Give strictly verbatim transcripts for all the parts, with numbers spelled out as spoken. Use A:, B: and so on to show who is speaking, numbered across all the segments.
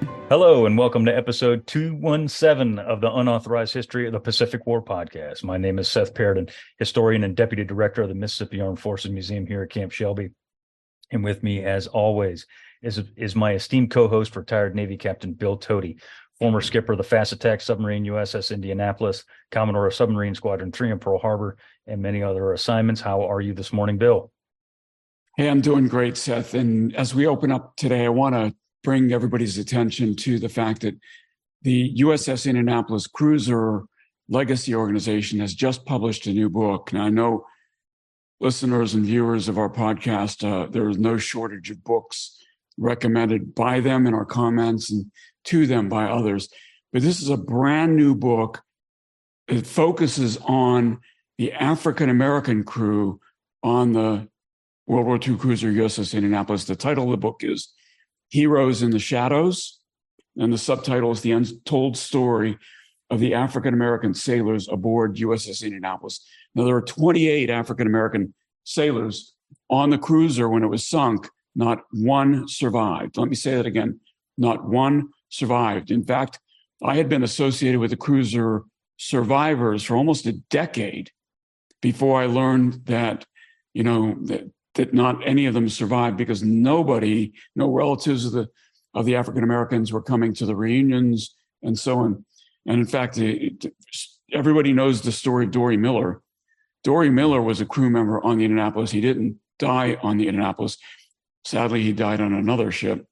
A: Hello, and welcome to episode two seventeen of the Unauthorized History of the Pacific War podcast. My name is Seth Paradin, historian and deputy director of the Mississippi Armed Forces Museum here at Camp Shelby. And with me, as always, is, is my esteemed co-host, retired Navy Captain Bill Tody, former skipper of the fast attack submarine U S S Indianapolis, Commodore of Submarine Squadron three in Pearl Harbor, and many other assignments. How are you this morning, Bill?
B: Hey, I'm doing great, Seth. And as we open up today, I want to bring everybody's attention to the fact that the U S S Indianapolis Cruiser Legacy Organization has just published a new book. Now, I know listeners and viewers of our podcast, uh, there is no shortage of books recommended by them in our comments and to them by others. But this is a brand new book. It focuses on the African-American crew on the World War Two cruiser U S S Indianapolis. The title of the book is Heroes in the Shadows, and the subtitle is The Untold Story of the African-American Sailors Aboard U S S Indianapolis. Now, there are twenty-eight African-American sailors on the cruiser when it was sunk. Not one survived. Let me say that again. Not one survived. In fact, I had been associated with the cruiser survivors for almost a decade before I learned that, you know, that that not any of them survived because nobody, no relatives of the of the African Americans were coming to the reunions and so on. And in fact, it, everybody knows the story of Dory Miller. Dory Miller was a crew member on the Indianapolis. He didn't die on the Indianapolis. Sadly, he died on another ship.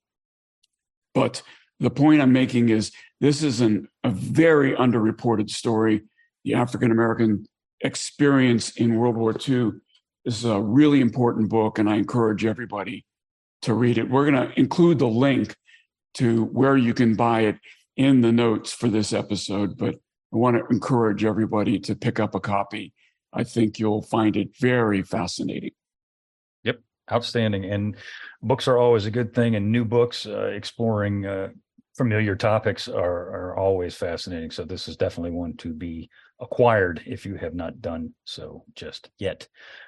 B: But the point I'm making is this is an, a very underreported story. The African American experience in World War Two. This is a really important book, and I encourage everybody to read it. We're going to include the link to where you can buy it in the notes for this episode, but I want to encourage everybody to pick up a copy. I think you'll find it very fascinating.
A: Yep, outstanding. And books are always a good thing, and new books uh, exploring uh, familiar topics are, are always fascinating. So this is definitely one to be acquired if you have not done so just yet.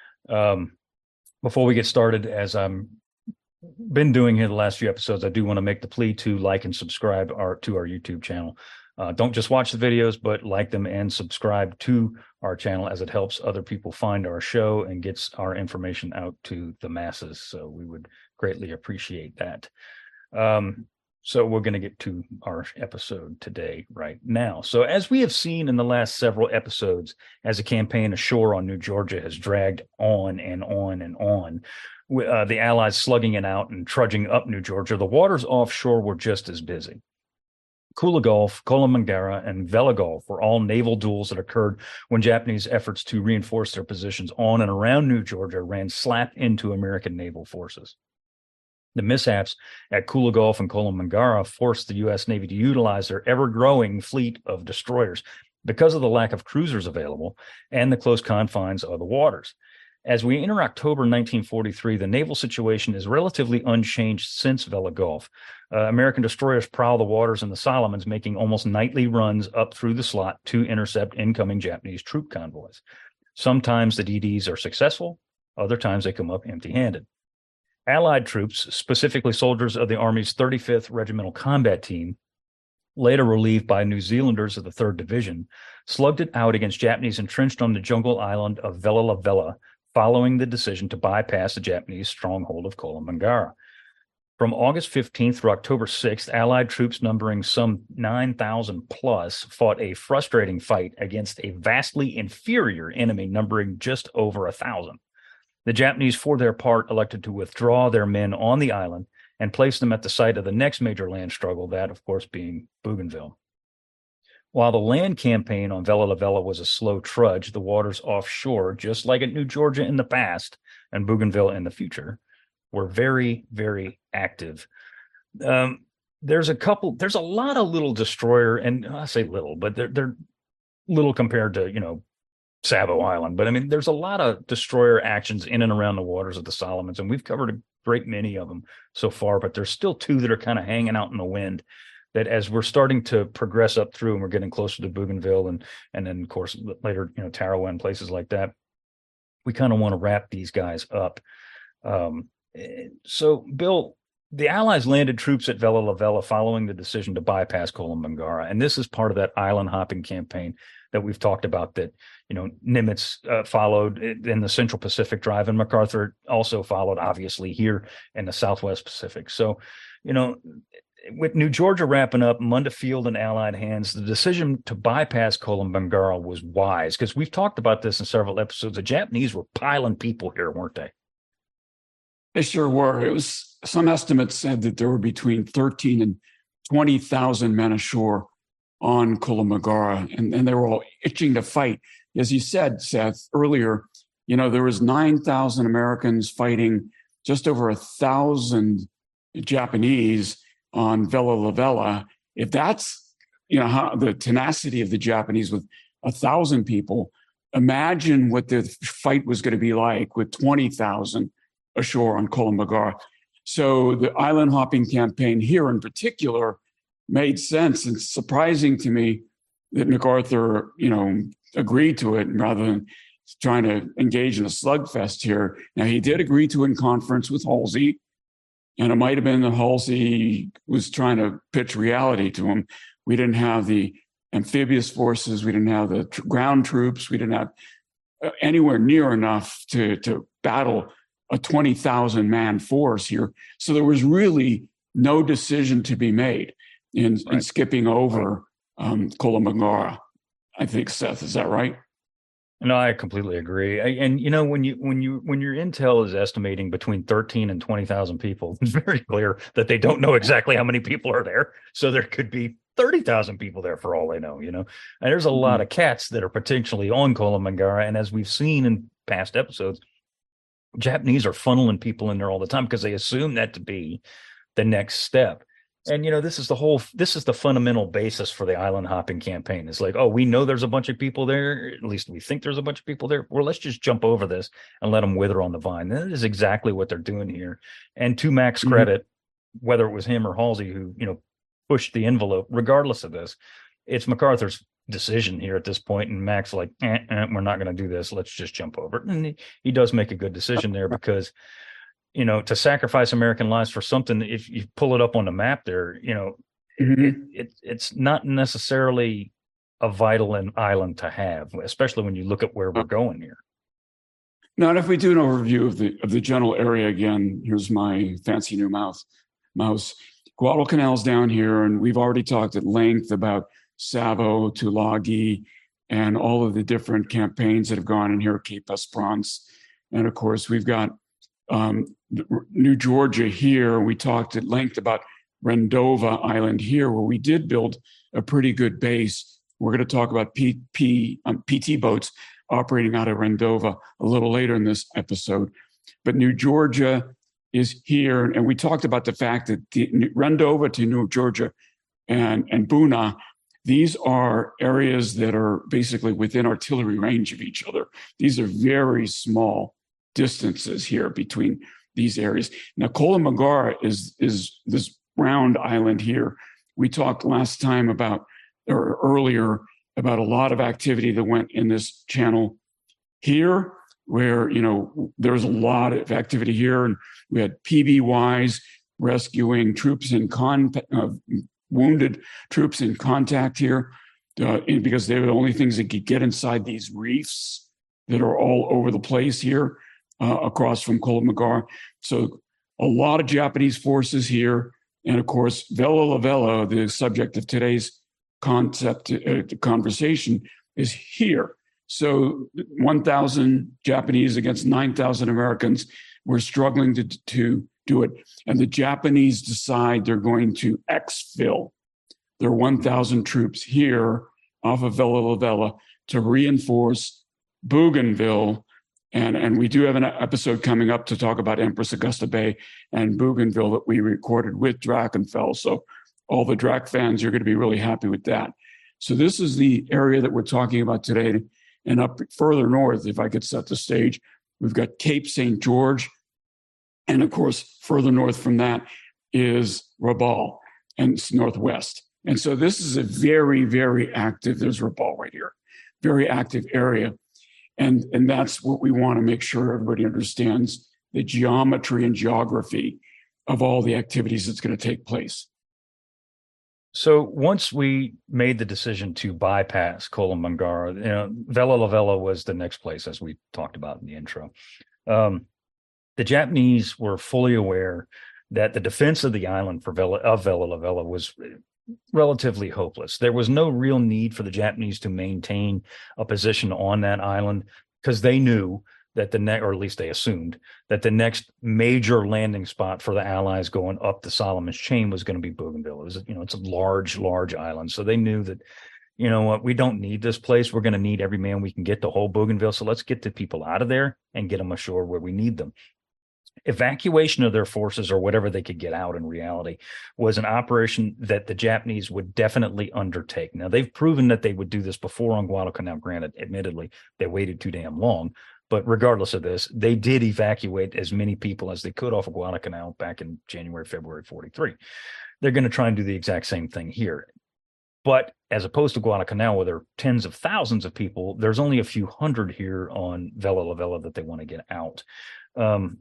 A: Um, before we get started, as I'm been doing here the last few episodes, I do want to make the plea to like and subscribe our to our YouTube channel. Uh, don't just watch the videos, but like them and subscribe to our channel, as it helps other people find our show and gets our information out to the masses. So we would greatly appreciate that. Um, So we're going to get to our episode today right now. So as we have seen in the last several episodes, as the campaign ashore on New Georgia has dragged on and on and on, uh, the Allies slugging it out and trudging up New Georgia, the waters offshore were just as busy. Kula Gulf, Kolomangaara, and Vela Gulf were all naval duels that occurred when Japanese efforts to reinforce their positions on and around New Georgia ran slap into American naval forces. The mishaps at Kula Gulf and Kolomangaara forced the U S Navy to utilize their ever-growing fleet of destroyers because of the lack of cruisers available and the close confines of the waters. As we enter October nineteen forty-three, the naval situation is relatively unchanged since Vela Gulf. Uh, American destroyers prowl the waters in the Solomons, making almost nightly runs up through the slot to intercept incoming Japanese troop convoys. Sometimes the D Ds are successful, other times they come up empty-handed. Allied troops, specifically soldiers of the Army's thirty-fifth Regimental Combat Team, later relieved by New Zealanders of the third Division, slugged it out against Japanese entrenched on the jungle island of Vella La Vella, following the decision to bypass the Japanese stronghold of Kolomangaara. From August fifteenth through October sixth, Allied troops numbering some nine thousand plus fought a frustrating fight against a vastly inferior enemy numbering just over a thousand. The Japanese, for their part, elected to withdraw their men on the island and place them at the site of the next major land struggle, that, of course, being Bougainville. While the land campaign on Vella La Vella was a slow trudge, the waters offshore, just like at New Georgia in the past and Bougainville in the future, were very, very active. Um, there's a couple, there's a lot of little destroyer, and I say little, but they're, they're little compared to, you know, Savo Island. But I mean, there's a lot of destroyer actions in and around the waters of the Solomons, and we've covered a great many of them so far, but there's still two that are kind of hanging out in the wind that, as we're starting to progress up through and we're getting closer to Bougainville and, and then of course later, you know, Tarawa and places like that, we kind of want to wrap these guys up. Um, so Bill, the Allies landed troops at Vella Lavella following the decision to bypass Kolombangara. And this is part of that island hopping campaign that we've talked about that, you know, Nimitz uh, followed in the Central Pacific Drive, and MacArthur also followed, obviously, here in the Southwest Pacific. So, you know, with New Georgia wrapping up, Munda Field in Allied hands, the decision to bypass Kolombangara was wise, because we've talked about this in several episodes. The Japanese were piling people here, weren't they?
B: They sure were. It was, some estimates said that there were between thirteen and twenty thousand men ashore on Kolombangara, and, and they were all itching to fight. As you said, Seth, earlier, you know, there was nine thousand Americans fighting just over a thousand Japanese on Vella Lavella. If that's, you know, how the tenacity of the Japanese with a thousand people, imagine what the fight was going to be like with twenty thousand ashore on Kolombangara. So the island hopping campaign here in particular made sense. And surprising to me that MacArthur, you know, agreed to it rather than trying to engage in a slugfest here. Now, he did agree to it in conference with Halsey, and it might have been that Halsey was trying to pitch reality to him. We didn't have the amphibious forces. We didn't have the tr- ground troops. We didn't have uh, anywhere near enough to, to battle a twenty thousand man force here. So there was really no decision to be made in, right. in skipping over um, Kolombangara. I think, Seth, is that right?
A: No, I completely agree. I, and you know, when you when you when your intel is estimating between thirteen and twenty thousand people, it's very clear that they don't know exactly how many people are there. So there could be thirty thousand people there for all they know. You know, and there's a mm-hmm. lot of cats that are potentially on Kolombangara, and as we've seen in past episodes, Japanese are funneling people in there all the time because they assume that to be the next step. And, you know, this is the whole, this is the fundamental basis for the island hopping campaign. It's like, oh, we know there's a bunch of people there. At least we think there's a bunch of people there. Well, let's just jump over this and let them wither on the vine. That is exactly what they're doing here. And to Mac's
B: Mm-hmm.
A: credit, whether it was him or Halsey who, you know, pushed the envelope, regardless of this, it's MacArthur's decision here at this point. And Mac's like, eh, eh, we're not going to do this. Let's just jump over it. And he, he does make a good decision there because, you know, to sacrifice American lives for something, if you pull it up on the map there, you know,
B: Mm-hmm.
A: it, it it's not necessarily a vital an island to have, especially when you look at where we're going here.
B: Now, and if we do an overview of the of the general area again, here's my fancy new mouse. Mouse. Guadalcanal's down here, and we've already talked at length about Savo, Tulagi, and all of the different campaigns that have gone in here, Cape Esperance. And of course, we've got um, New Georgia here. We talked at length about Rendova Island here, where we did build a pretty good base. We're going to talk about P, P, um, P T boats operating out of Rendova a little later in this episode. But New Georgia is here, and we talked about the fact that the Rendova to New Georgia and, and Buna, these are areas that are basically within artillery range of each other. These are very small distances here between these areas. Now, Kolombangara is, is this round island here. We talked last time about, or earlier, about a lot of activity that went in this channel here, where, you know, there's a lot of activity here. And we had P B Ys rescuing troops in con, uh, wounded troops in contact here, uh, because they were the only things that could get inside these reefs that are all over the place here uh, across from Kolombangara. So a lot of Japanese forces here. And of course, Vella Lavella, the subject of today's concept uh, conversation, is here. So one thousand Japanese against nine thousand Americans. We're struggling to, to do it. And the Japanese decide they're going to exfil their one thousand troops here off of Vella Lavella to reinforce Bougainville. And, and we do have an episode coming up to talk about Empress Augusta Bay and Bougainville that we recorded with Drachenfels. So all the Drac fans are going to be really happy with that. So this is the area that we're talking about today. And up further north, if I could set the stage, we've got Cape Saint George. And of course, further north from that is Rabaul and it's northwest. And so this is a very, very active, there's Rabaul right here, very active area. And, and that's what we want to make sure everybody understands, the geometry and geography of all the activities that's going to take place.
A: So once we made the decision to bypass Kolombangara, you know, Vella La Vella was the next place, as we talked about in the intro. Um, the Japanese were fully aware that the defense of the island for Vella, of Vella La Vella was relatively hopeless. There was no real need for the Japanese to maintain a position on that island because they knew that the next, or at least they assumed, that the next major landing spot for the Allies going up the Solomon's chain was going to be Bougainville. It was, you know, it's a large, large island. So they knew that, you know what, we don't need this place. We're going to need every man we can get to hold Bougainville. So let's get the people out of there and get them ashore where we need them. Evacuation of their forces, or whatever they could get out in reality, was an operation that the Japanese would definitely undertake. Now, they've proven that they would do this before on Guadalcanal. Granted, admittedly, they waited too damn long. But regardless of this, they did evacuate as many people as they could off of Guadalcanal back in January, February forty-three. They're going to try and do the exact same thing here. But as opposed to Guadalcanal, where there are tens of thousands of people, there's only a few hundred here on Vella La Vella that they want to get out. Um,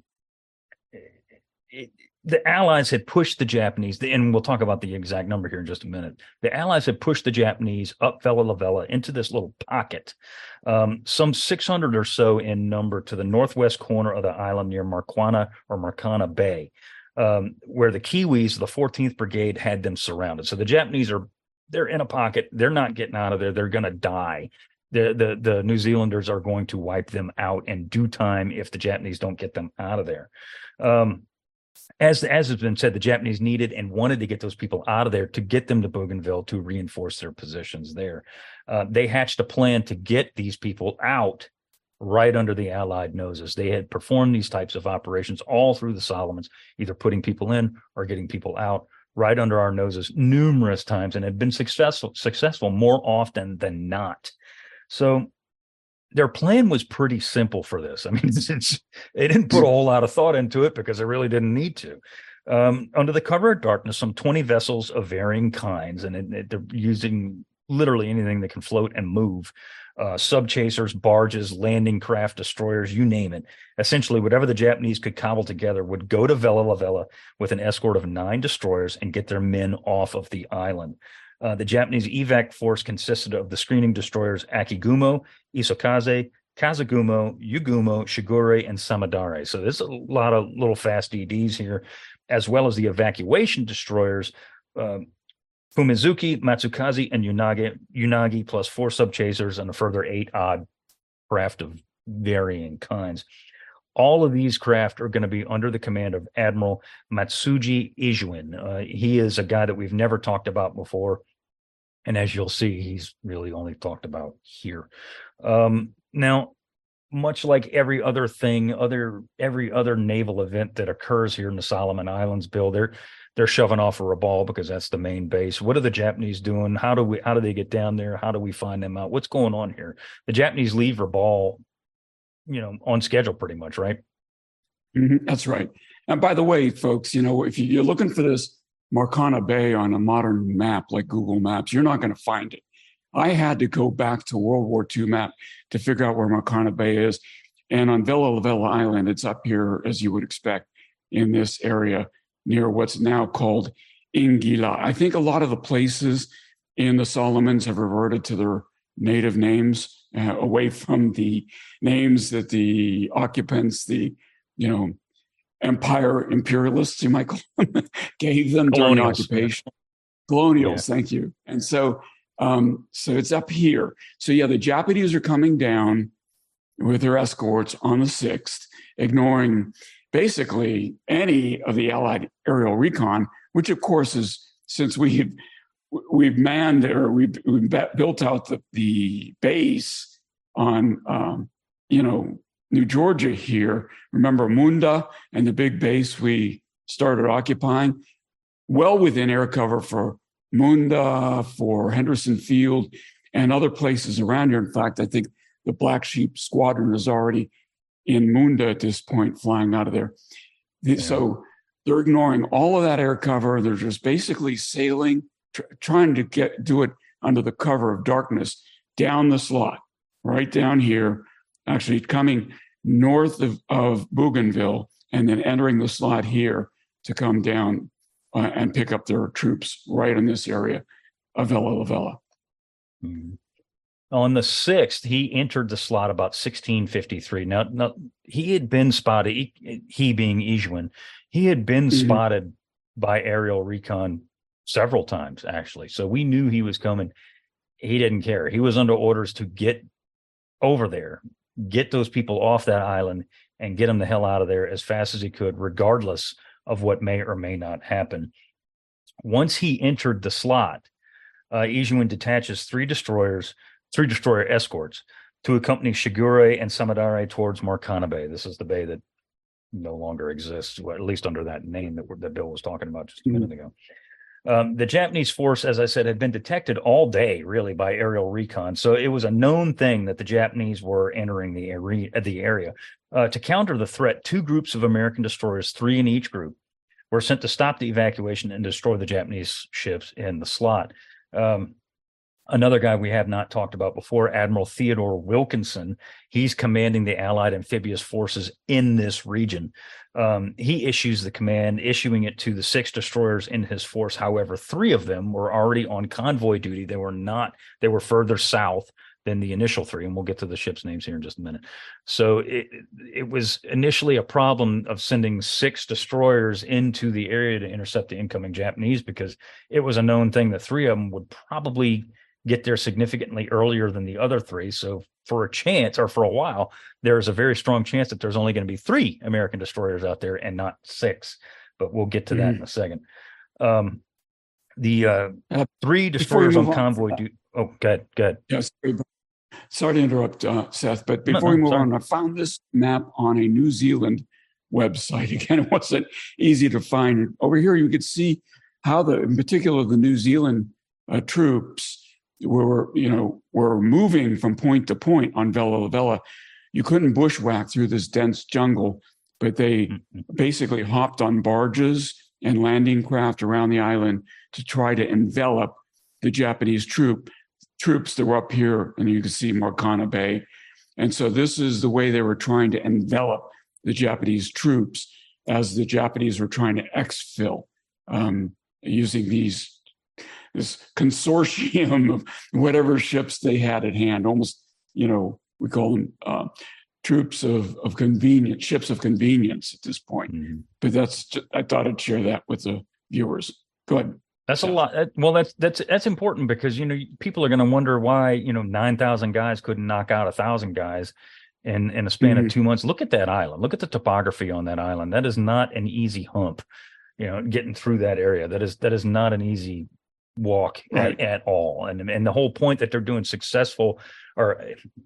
A: it, the Allies had pushed the Japanese, and we'll talk about the exact number here in just a minute. The Allies had pushed the Japanese up Vella La Vella into this little pocket, um, some six hundred or so in number, to the northwest corner of the island near Marquana or Marcana Bay, um, where the Kiwis, the fourteenth Brigade, had them surrounded. So the Japanese are, they're in a pocket. They're not getting out of there. They're going to die. The, the, the New Zealanders are going to wipe them out in due time if the Japanese don't get them out of there. Um, As, as has been said, the Japanese needed and wanted to get those people out of there to get them to Bougainville to reinforce their positions there. Uh, they hatched a plan to get these people out right under the Allied noses. They had performed these types of operations all through the Solomons, either putting people in or getting people out right under our noses numerous times, and had been successful, successful more often than not. So their plan was pretty simple for this. I mean, it's, it's, they didn't put a whole lot of thought into it because they really didn't need to. Um, under the cover of darkness, some twenty vessels of varying kinds, and it, it, they're using literally anything that can float and move, uh, sub-chasers, barges, landing craft, destroyers, you name it. Essentially, whatever the Japanese could cobble together would go to Vella La Vella with an escort of nine destroyers and get their men off of the island. Uh, the Japanese evac force consisted of the screening destroyers Akigumo, Isokaze, Kazagumo, Yugumo, Shigure, and Samadare. So there's a lot of little fast E Ds here, as well as the evacuation destroyers, uh, Fumizuki, Matsukaze, and Unagi, Unagi, plus four sub-chasers and a further eight odd craft of varying kinds. All of these craft are going to be under the command of Admiral Matsuji Ijuin. Uh, he is a guy that we've never talked about before. And as you'll see, he's really only talked about here. Um, now, much like every other thing, other every other naval event that occurs here in the Solomon Islands, Bill, they're they're shoving off a Rabaul because that's the main base. What are the Japanese doing? How do we how do they get down there? How do we find them out? What's going on here? The Japanese leave Rabaul, you know, on schedule pretty much, right?
B: Mm-hmm, that's right. And by the way, folks, you know, if you're looking for this Marcana Bay on a modern map like Google Maps, you're not going to find it. I had to go back to World War Two map to figure out where Marcana Bay is. And on Vella La Vella Island, it's up here, as you would expect, in this area near what's now called Ingila. I think a lot of the places in the Solomons have reverted to their native names, uh, away from the names that the occupants, the, you know, empire imperialists, you might call them, gave them during
A: Colonials.
B: occupation. Colonials,
A: Yeah.
B: thank you. And so, um, so it's up here. So yeah, the Japanese are coming down with their escorts on the sixth, ignoring basically any of the Allied aerial recon, which of course is, since we've we've manned or we've, we've built out the, the base on, um, you know, New Georgia here. Remember Munda and the big base we started occupying? Well within air cover for Munda, for Henderson Field, and other places around here. In fact, I think the Black Sheep Squadron is already in Munda at this point, flying out of there. Yeah. So they're ignoring all of that air cover. They're just basically sailing, tr- trying to get do it under the cover of darkness down the slot, right down here, actually coming north of, of Bougainville and then entering the slot here to come down uh, and pick up their troops right in this area of Vella Lavella.
A: Mm-hmm. On the sixth, he entered the slot about sixteen fifty-three. Now, now he had been spotted, he, he being Ijuin, he had been mm-hmm. spotted by aerial recon several times, actually. So we knew he was coming. He didn't care. He was under orders to get over there, get those people off that island, and get them the hell out of there as fast as he could, regardless of what may or may not happen. Once he entered the slot, uh, Ijuin detaches three destroyers, three destroyer escorts to accompany Shigure and Samadare towards Marcana Bay. This is the bay that no longer exists, well, at least under that name that, that Bill was talking about just a minute ago. Um, the Japanese force, as I said, had been detected all day, really, by aerial recon. So it was a known thing that the Japanese were entering the area. The area. Uh, to counter the threat, two groups of American destroyers, three in each group, were sent to stop the evacuation and destroy the Japanese ships in the slot. Um, Another guy we have not talked about before, Admiral Theodore Wilkinson, he's commanding the Allied amphibious forces in this region. Um, he issues the command, issuing it to the six destroyers in his force. However, three of them were already on convoy duty. They were not, they were further south than the initial three, and we'll get to the ship's names here in just a minute. So it, it was initially a problem of sending six destroyers into the area to intercept the incoming Japanese, because it was a known thing that three of them would probably get there significantly earlier than the other three. So for a chance, or for a while, there's a very strong chance that there's only going to be three American destroyers out there and not six. But we'll get to that mm-hmm. in a second. Um, the uh, uh, three destroyers on convoy. Do, oh, go ahead, go ahead.
B: Yes, sorry to interrupt, uh, Seth, but before no, no, we move sorry. on, I found this map on a New Zealand website. Again, it wasn't easy to find. Over here, you could see how the, in particular, the New Zealand uh, troops were, you know, were moving from point to point on Vella Lavella. You couldn't bushwhack through this dense jungle, but they mm-hmm. basically hopped on barges and landing craft around the island to try to envelop the Japanese troop troops that were up here, and you can see Marcana Bay. And so this is the way they were trying to envelop the Japanese troops as the Japanese were trying to exfil um, using these this consortium of whatever ships they had at hand, almost, you know, we call them uh, troops of, of convenience, ships of convenience at this point. Mm-hmm. But that's, just, I thought I'd share that with the viewers. Go ahead.
A: That's yeah. a lot. Well, that's, that's, that's important, because, you know, people are going to wonder why, you know, nine thousand guys couldn't knock out a thousand guys in, in a span mm-hmm. of two months. Look at that island. Look at the topography on that island. That is not an easy hump, you know, getting through that area. That is, that is not an easy walk right. at, at all. And and the whole point that they're doing successful or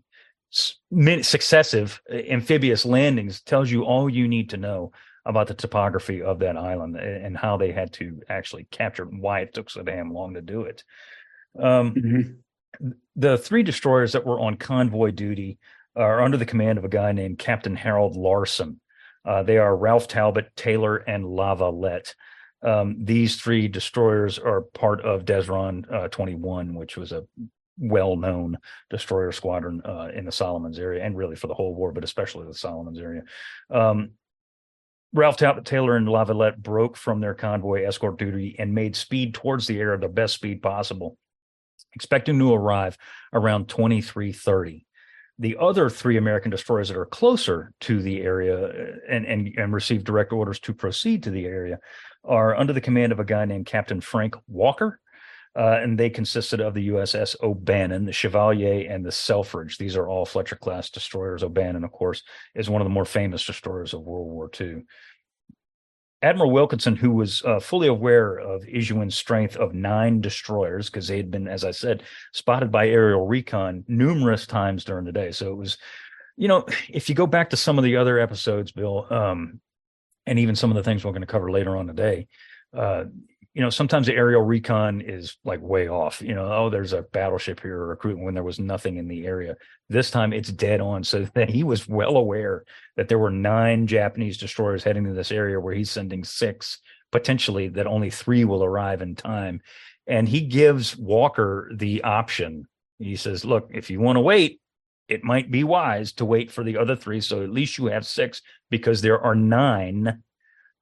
A: successive amphibious landings tells you all you need to know about the topography of that island and how they had to actually capture it and why it took so damn long to do it. Um, mm-hmm. The three destroyers that were on convoy duty are under the command of a guy named Captain Harold Larson. Uh, they are Ralph Talbot, Taylor, and La Valette. Um, these three destroyers are part of Desron uh, twenty-one, which was a well-known destroyer squadron uh, in the Solomons area, and really for the whole war, but especially the Solomons area. Um, Ralph Talbot, Taylor, and La Valette broke from their convoy escort duty and made speed towards the area, the best speed possible, expecting to arrive around twenty-three thirty. The other three American destroyers that are closer to the area and, and, and receive direct orders to proceed to the area are under the command of a guy named Captain Frank Walker, uh, and they consisted of the U S S O'Bannon, the Chevalier, and the Selfridge. These are all Fletcher-class destroyers. O'Bannon, of course, is one of the more famous destroyers of World War Two. Admiral Wilkinson, who was uh, fully aware of Ijuin's strength of nine destroyers, because they had been, as I said, spotted by aerial recon numerous times during the day. So it was, you know, if you go back to some of the other episodes, Bill, um, and even some of the things we're going to cover later on today, uh, you know, sometimes the aerial recon is like way off. You know, oh, there's a battleship here or recruiting when there was nothing in the area. This time it's dead on. So that he was well aware that there were nine Japanese destroyers heading to this area where he's sending six, potentially that only three will arrive in time. And he gives Walker the option. He says, look, if you want to wait, it might be wise to wait for the other three. So at least you have six, because there are nine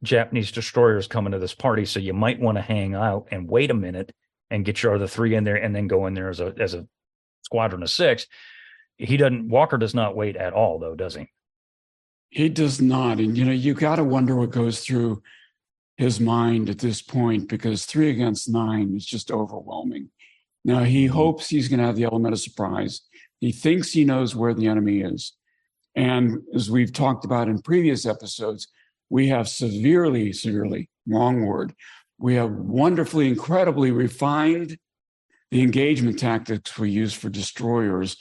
A: Japanese destroyers coming to this party, so you might want to hang out and wait a minute and get your other three in there, and then go in there as a as a squadron of six. He doesn't. Walker does not wait at all, though, does he?
B: He does not. And, you know, you got to wonder what goes through his mind at this point, because three against nine is just overwhelming. Now, he hopes he's going to have the element of surprise. He thinks he knows where the enemy is. And as we've talked about in previous episodes, we have severely, severely, wrong word, we have wonderfully, incredibly refined the engagement tactics we use for destroyers.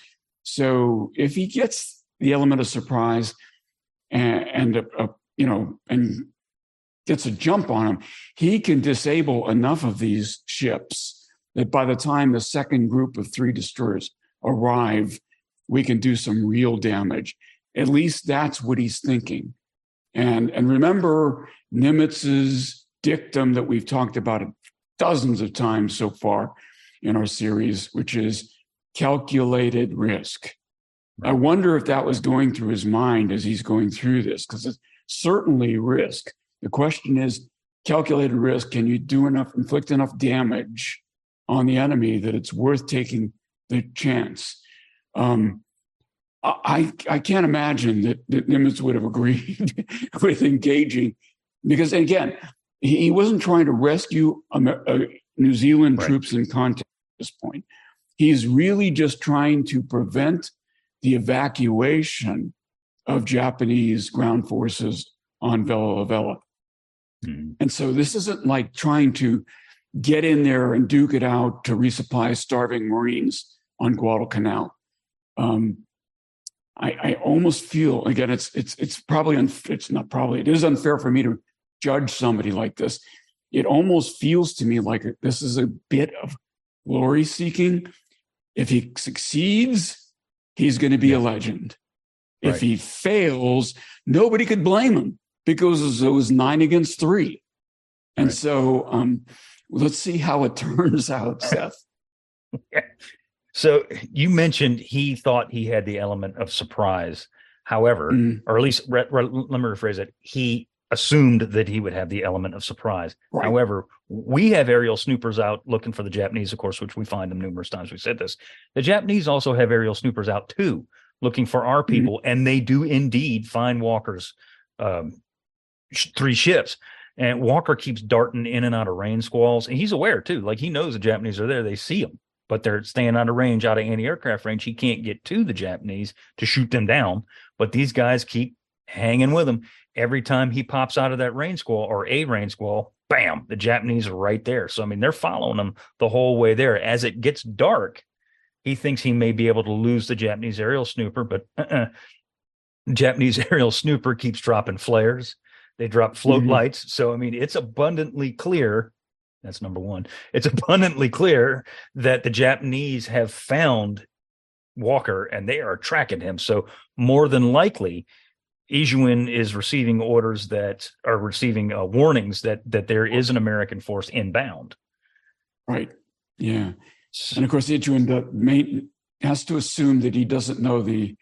B: So if he gets the element of surprise and, and a, a, you know, and gets a jump on him, he can disable enough of these ships that by the time the second group of three destroyers arrive, we can do some real damage. At least that's what he's thinking. And, and remember Nimitz's dictum that we've talked about dozens of times so far in our series, which is calculated risk. Right. I wonder if that was going through his mind as he's going through this, because it's certainly risk. The question is, calculated risk, can you do enough, inflict enough damage on the enemy that it's worth taking the chance? Um, I, I can't imagine that, that Nimitz would have agreed with engaging, because, again, he, he wasn't trying to rescue Amer- uh, New Zealand right. troops in contact at this point. He's really just trying to prevent the evacuation of Japanese ground forces on Vella Vella. Mm-hmm. And so this isn't like trying to get in there and duke it out to resupply starving Marines on Guadalcanal. Um, I, I almost feel, again, it's it's it's probably unf- it's not probably it is unfair for me to judge somebody like this. It almost feels to me like this is a bit of glory seeking. If he succeeds, he's going to be yeah. a legend. Right. If he fails, nobody could blame him because it was nine against three. And right. so um, let's see how it turns out, Seth.
A: So you mentioned he thought he had the element of surprise. However, mm. or at least re- re- let me rephrase it. He assumed that he would have the element of surprise. Right. However, we have aerial snoopers out looking for the Japanese, of course, which we find them numerous times. We said this. The Japanese also have aerial snoopers out too, looking for our people, mm. and they do indeed find Walker's um, sh- three ships. And Walker keeps darting in and out of rain squalls, and he's aware too. Like, he knows the Japanese are there; they see him, but they're staying out of range, out of anti-aircraft range. He can't get to the Japanese to shoot them down, but these guys keep hanging with him. Every time he pops out of that rain squall or a rain squall, bam, the Japanese are right there. So, I mean, they're following him the whole way there. As it gets dark, he thinks he may be able to lose the Japanese aerial snooper, but uh-uh. Japanese aerial snooper keeps dropping flares. They drop float mm-hmm. lights. So, I mean, it's abundantly clear. That's number one. It's abundantly clear that the Japanese have found Walker and they are tracking him. So more than likely, Ijuin is receiving orders that are receiving uh, warnings that that there is an American force inbound.
B: Right. Yeah. And of course, Ijuin the main, has to assume that he doesn't know the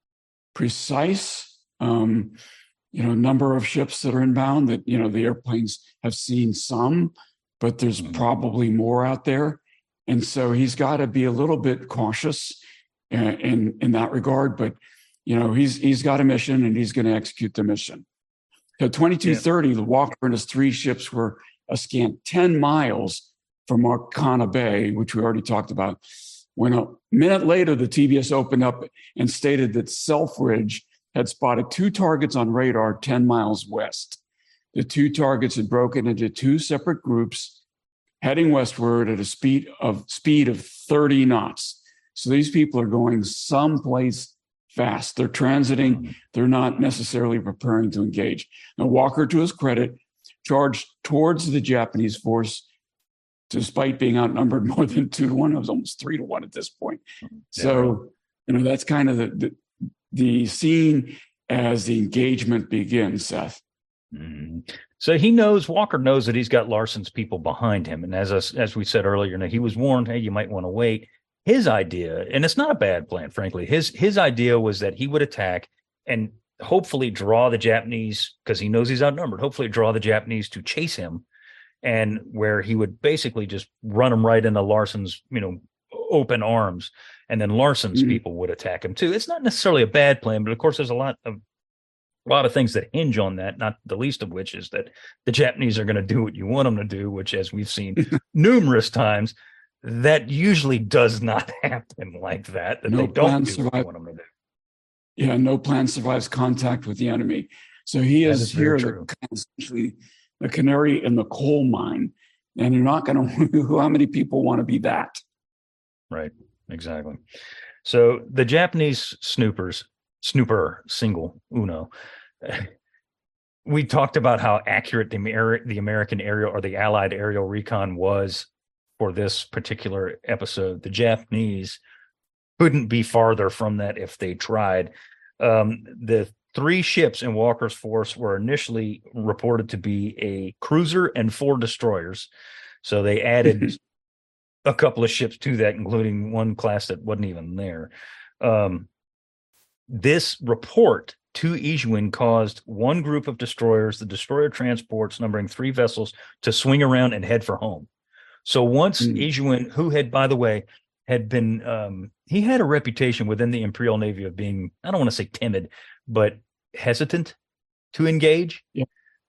B: precise, um, you know, number of ships that are inbound. That, you know, the airplanes have seen some, but there's mm-hmm. probably more out there, and so he's got to be a little bit cautious in in, in that regard. But you know, he's he's got a mission, and he's going to execute the mission. So twenty-two thirty, yeah. the Walker and his three ships were a scant ten miles from Arcana Bay, which we already talked about. When a minute later, the T B S opened up and stated that Selfridge had spotted two targets on radar ten miles west. The two targets had broken into two separate groups, heading westward at a speed of speed of thirty knots. So these people are going someplace fast. They're transiting. They're not necessarily preparing to engage. Now, Walker, to his credit, charged towards the Japanese force, despite being outnumbered more than two to one. It was almost three to one at this point. Yeah. So, you know, that's kind of the, the the scene as the engagement begins, Seth.
A: Mm-hmm. So he knows, Walker knows that he's got Larson's people behind him. And as us, as we said earlier, you know, he was warned, hey, you might want to wait. His idea, and it's not a bad plan, frankly, his his idea was that he would attack and hopefully draw the Japanese, because he knows he's outnumbered, hopefully draw the Japanese to chase him, and where he would basically just run him right into Larson's, you know, open arms, and then Larson's
B: Mm-hmm.
A: people would attack him too. It's not necessarily a bad plan, but of course there's a lot of a lot of things that hinge on that, not the least of which is that the Japanese are going to do what you want them to do, which, as we've seen numerous times, that usually does not happen like that, that
B: No
A: they don't
B: plan
A: do what you
B: survive-
A: want them to do.
B: Yeah, no plan survives contact with the enemy. So he
A: That
B: is,
A: is very
B: here, the,
A: true.
B: essentially the canary in the coal mine. And you're not going to, how many people want to be that?
A: Right, exactly. So the Japanese snoopers, snooper, single, uno, we talked about how accurate the, Amer- the American aerial or the Allied aerial recon was for this particular episode. The Japanese couldn't be farther from that if they tried. Um, the three ships in Walker's force were initially reported to be a cruiser and four destroyers. So they added a couple of ships to that, including one class that wasn't even there. Um, this report to Ijuin caused one group of destroyers, the destroyer transports numbering three vessels, to swing around and head for home. So once
B: Mm.
A: Ijuin, who had, by the way, had been, um, he had a reputation within the Imperial Navy of being, I don't want to say timid, but hesitant to engage.
B: Yeah.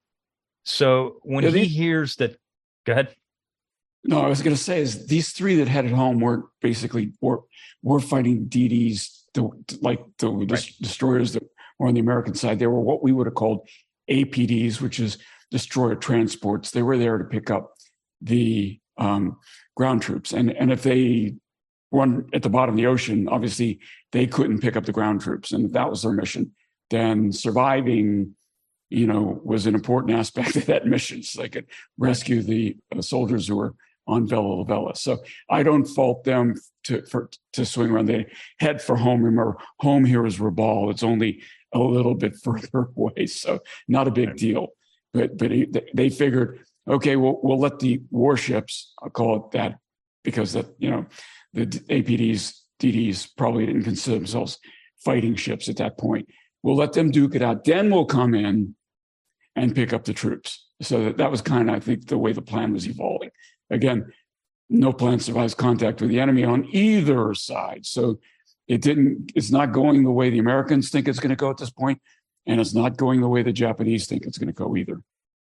A: So when
B: Yeah,
A: he
B: they-
A: hears that, go ahead.
B: No, I was going to say is these three that headed home weren't basically were were fighting D Ds, the, like the
A: Right.
B: des- destroyers that were on the American side. They were what we would have called A P Ds, which is destroyer transports. They were there to pick up the um, ground troops, and and if they were at the bottom of the ocean, obviously they couldn't pick up the ground troops, and if that was their mission, then surviving, you know, was an important aspect of that mission, so they could rescue the uh, soldiers who were on Vela La Vela. So I don't fault them to for to swing around. They head for home. Remember, home here is Rabaul. It's only a little bit further away, so not a big
A: Right.
B: deal. But but it, they figured, okay, we'll we'll let the warships, I'll call it that, because that, you know, the A P Ds, D Ds probably didn't consider themselves fighting ships at that point. We'll let them duke it out. Then we'll come in and pick up the troops. So that, that was kind of, I think, the way the plan was evolving. Again, no plan survives contact with the enemy on either side. So it didn't, it's not going the way the Americans think it's going to go at this point, and it's not going the way the Japanese think it's going to go either.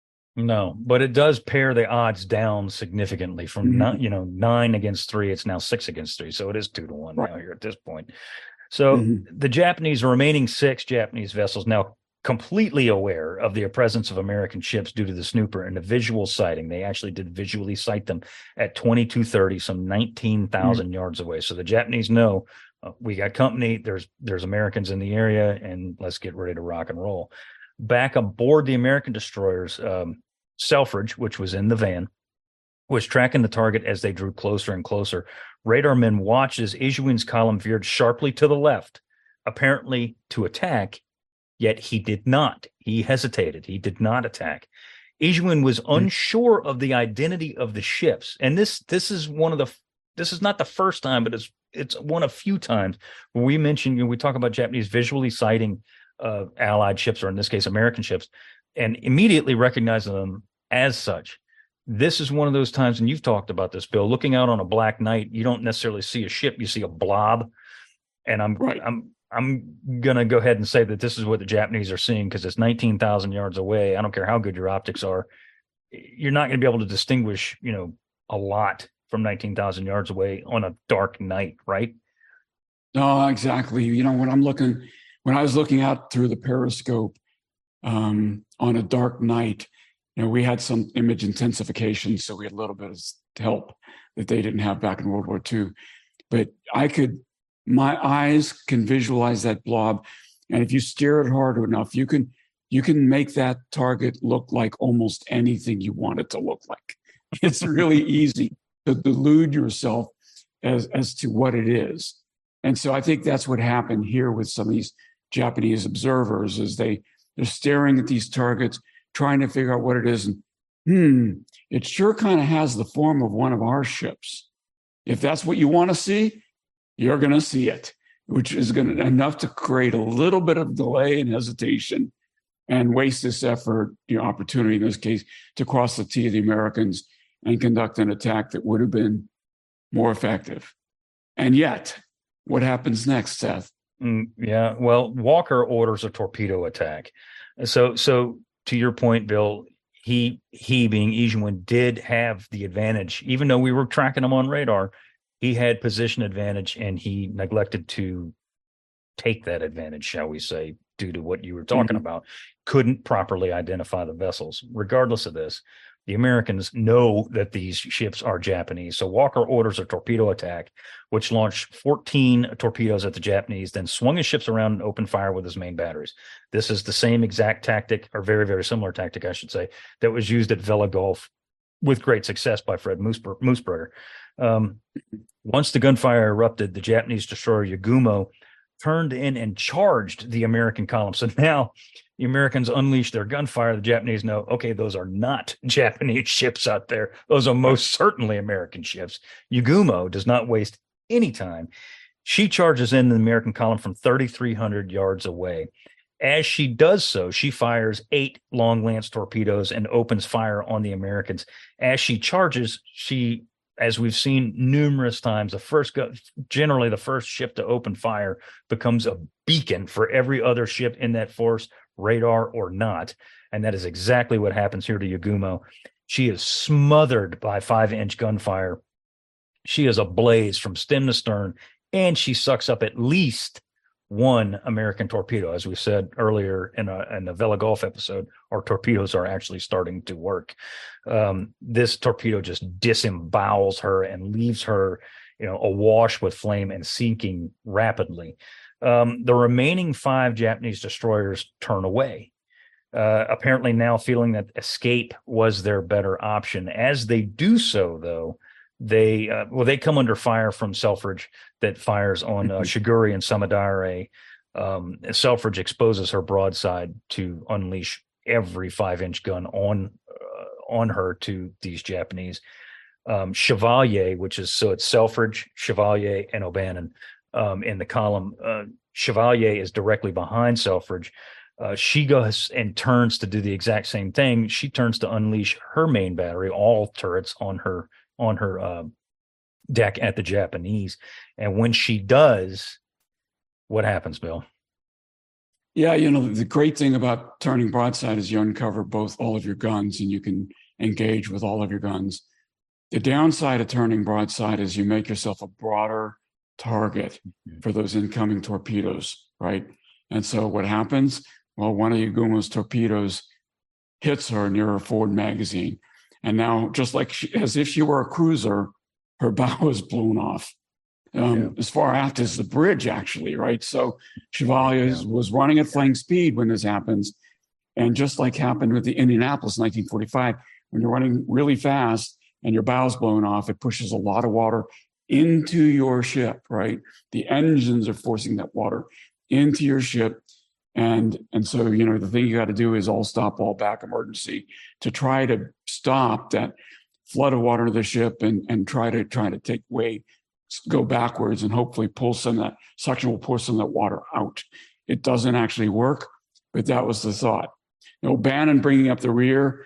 A: No, but it does pare the odds down significantly from
B: Mhm.
A: nine, you know, nine against three. It's now six against three. So it is two to one
B: Right.
A: now here at this point. So
B: Mhm.
A: the Japanese, remaining six Japanese vessels, now completely aware of the presence of American ships due to the snooper and the visual sighting. They actually did visually sight them at twenty-two thirty, some nineteen thousand mm-hmm. yards away. So the Japanese know uh, we got company. There's there's Americans in the area, and let's get ready to rock and roll. Back aboard the American destroyers, um, Selfridge, which was in the van, was tracking the target as they drew closer and closer. Radar men watched as Ijuin's column veered sharply to the left, apparently to attack, yet he did not. He hesitated. He did not attack. Ijuin was unsure of the identity of the ships. And this this is one of the this is not the first time, but it's it's one of few times where we mentioned, you know, we talk about Japanese visually sighting uh, Allied ships, or in this case, American ships, and immediately recognizing them as such. This is one of those times, and you've talked about this, Bill, looking out on a black night, you don't necessarily see a ship, you see a blob. And I'm
B: Right.
A: I'm I'm gonna go ahead and say that this is what the Japanese are seeing, because it's nineteen thousand yards away. I don't care how good your optics are, you're not going to be able to distinguish, you know, a lot from nineteen thousand yards away on a dark night, right?
B: No, exactly. You know, when I'm looking, when I was looking out through the periscope um, on a dark night, you know, we had some image intensification, so we had a little bit of help that they didn't have back in World War Two. But I could, my eyes can visualize that blob, and if you stare it hard enough, you can you can make that target look like almost anything you want it to look like. It's really easy to delude yourself as as to what it is. And so I think that's what happened here with some of these Japanese observers, is they they're staring at these targets, trying to figure out what it is. And hmm, it sure kind of has the form of one of our ships. If that's what you want to see, you're going to see it. which is going to enough to create a little bit of delay and hesitation and waste this effort, the opportunity in this case, to cross the T of the Americans and conduct an attack that would have been more effective. And yet, what happens next, Seth?
A: Mm, yeah, well, Walker orders a torpedo attack. So, so to your point, Bill, he he being Ijuin did have the advantage, even though we were tracking him on radar. He had position advantage, and he neglected to take that advantage, shall we say, due to what you were talking
B: Mm-hmm.
A: about. Couldn't properly identify the vessels. Regardless of this, the Americans know that these ships are Japanese. So Walker orders a torpedo attack, which launched fourteen torpedoes at the Japanese, then swung his ships around and opened fire with his main batteries. This is the same exact tactic, or very, very similar tactic, I should say, that was used at Vella Gulf with great success by Fred Moosbrugger. Um, once the gunfire erupted, the Japanese destroyer Yagumo turned in and charged the American column. So now the Americans unleashed their gunfire. The Japanese know, okay, those are not Japanese ships out there. Those are most certainly American ships. Yagumo does not waste any time. She charges in the American column from thirty-three hundred yards away. As she does so, she fires eight long lance torpedoes and opens fire on the Americans. As she charges, she, as we've seen numerous times, the first go, generally the first ship to open fire becomes a beacon for every other ship in that force, radar or not. And that is exactly what happens here to Yagumo. She is smothered by five-inch gunfire. She is ablaze from stem to stern, and she sucks up at least one American torpedo. As we said earlier in, a, in the Vella Gulf episode, our torpedoes are actually starting to work. Um, this torpedo just disembowels her and leaves her, you know, awash with flame and sinking rapidly. Um, the remaining five Japanese destroyers turn away, uh, apparently now feeling that escape was their better option. As they do so, though, they uh, well they come under fire from Selfridge that fires on uh, Shiguri and Samadare. Um, Selfridge exposes her broadside to unleash every five-inch gun on uh, on her to these Japanese. Um, Chevalier, which is so it's Selfridge, Chevalier, and O'Bannon um, in the column. Uh, Chevalier is directly behind Selfridge. Uh, she goes and turns to do the exact same thing. She turns to unleash her main battery, all turrets on her on her uh, deck at the Japanese. And when she does, what happens, Bill?
B: Yeah, you know, the great thing about turning broadside is you uncover both all of your guns and you can engage with all of your guns. The downside of turning broadside is you make yourself a broader target for those incoming torpedoes, right? And so what happens? Well, one of Yagumo's torpedoes hits her near her forward magazine. And now, just like she, as if she were a cruiser, her bow is blown off. Um, yeah. As far aft as the bridge, actually, right? So Chevalier yeah. was running at flying speed when this happens. And just like happened with the Indianapolis in nineteen forty-five, when you're running really fast and your bow's blown off, it pushes a lot of water into your ship, right? The engines are forcing that water into your ship. And, and so, you know, the thing you got to do is all stop, all back emergency to try to stop that flood of water to the ship and, and try to try to take way, go backwards and hopefully pull some of that suction will pull some of that water out. It doesn't actually work, but that was the thought. You know, Bannon bringing up the rear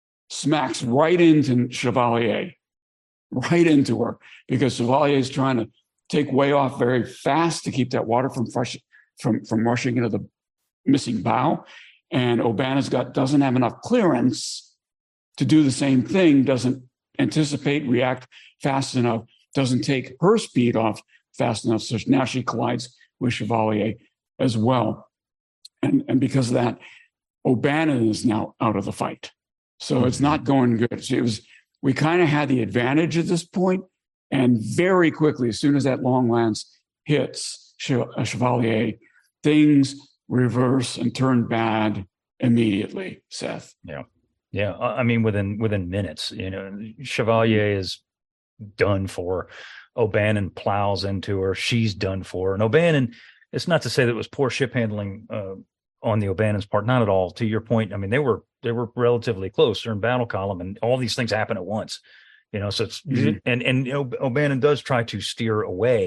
B: smacks right into Chevalier, right into her, because Chevalier is trying to take way off very fast to keep that water from fresh, from, from rushing into the missing bow. And O'Bannon's got doesn't have enough clearance to do the same thing, doesn't anticipate, react fast enough, doesn't take her speed off fast enough. So now she collides with Chevalier as well. And, and because of that, O'Bannon is now out of the fight. So mm-hmm. it's not going good. So it was, we kind of had the advantage at this point, and very quickly, as soon as that long lance hits Chevalier, things reverse and turn bad immediately, Seth.
A: Yeah. Yeah. I mean, within within minutes, you know, Chevalier is done for. O'Bannon plows into her. She's done for. And O'Bannon, it's not to say that it was poor ship handling uh, on the O'Bannon's part. Not at all. To your point, I mean, they were they were relatively close. They're in battle column, and all these things happen at once. You know, so it's mm-hmm. and and you know, O'Bannon does try to steer away,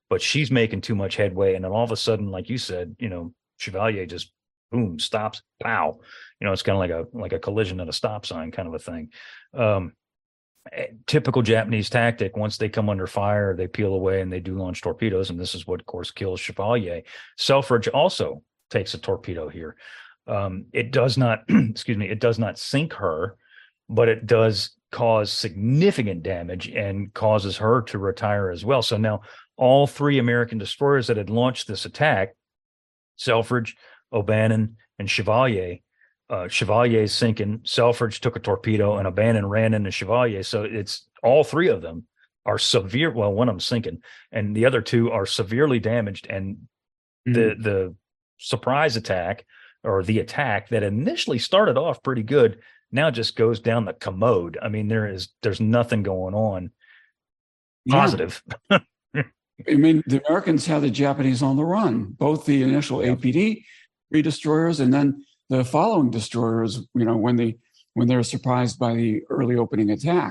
A: but she's making too much headway. And then all of a sudden, like you said, you know, Chevalier just boom, stops, pow. You know, it's kind of like a like a collision at a stop sign kind of a thing. Um, typical Japanese tactic. Once they come under fire, they peel away and they do launch torpedoes. And this is what, of course, kills Chevalier. Selfridge also takes a torpedo here. Um, it does not, excuse me, it does not sink her, but it does cause significant damage and causes her to retire as well. So now all three American destroyers that had launched this attack, Selfridge, O'Bannon, and Chevalier, uh, Chevalier's sinking, Selfridge took a torpedo, and O'Bannon ran into Chevalier. So it's all three of them are severe. Well, one of them sinking, and the other two are severely damaged. And mm-hmm. the the surprise attack, or the attack that initially started off pretty good, now just goes down the commode. I mean, there is there's nothing going on positive.
B: Yeah. I mean, the Americans had the Japanese on the run, both the initial yeah. A P D three destroyers and then the following destroyers, you know, when they when they're surprised by the early opening attack.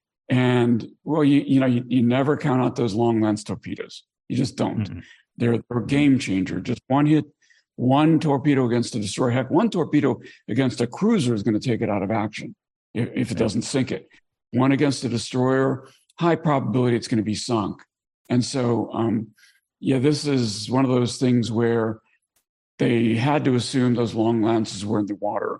B: And well, you you know, you, you never count out those long lance torpedoes. You just don't. Mm-hmm. They're, they're a game changer. Just one hit, one torpedo against a destroyer. Heck, one torpedo against a cruiser is going to take it out of action if, if it doesn't sink it. One against a destroyer, high probability it's going to be sunk. And so, um, yeah, this is one of those things where they had to assume those long lances were in the water.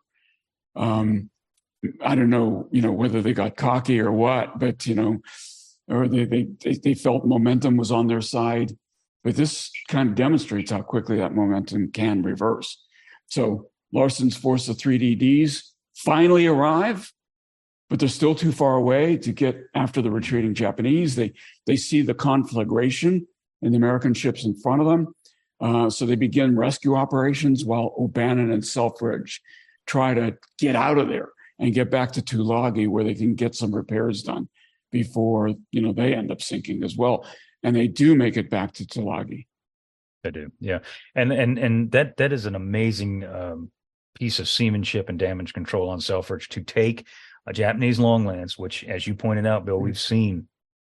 B: Um, I don't know, you know, whether they got cocky or what, but, you know, or they, they, they felt momentum was on their side. But this kind of demonstrates how quickly that momentum can reverse. So Larson's force of three D Ds finally arrive, but they're still too far away to get after the retreating Japanese. They they see the conflagration in the American ships in front of them. Uh, so they begin rescue operations while O'Bannon and Selfridge try to get out of there and get back to Tulagi, where they can get some repairs done before, you know, they end up sinking as well. And they do make it back to Tulagi.
A: They do, yeah. And and and that that is an amazing um, piece of seamanship and damage control on Selfridge to take a Japanese long lance, which, as you pointed out, Bill, we've seen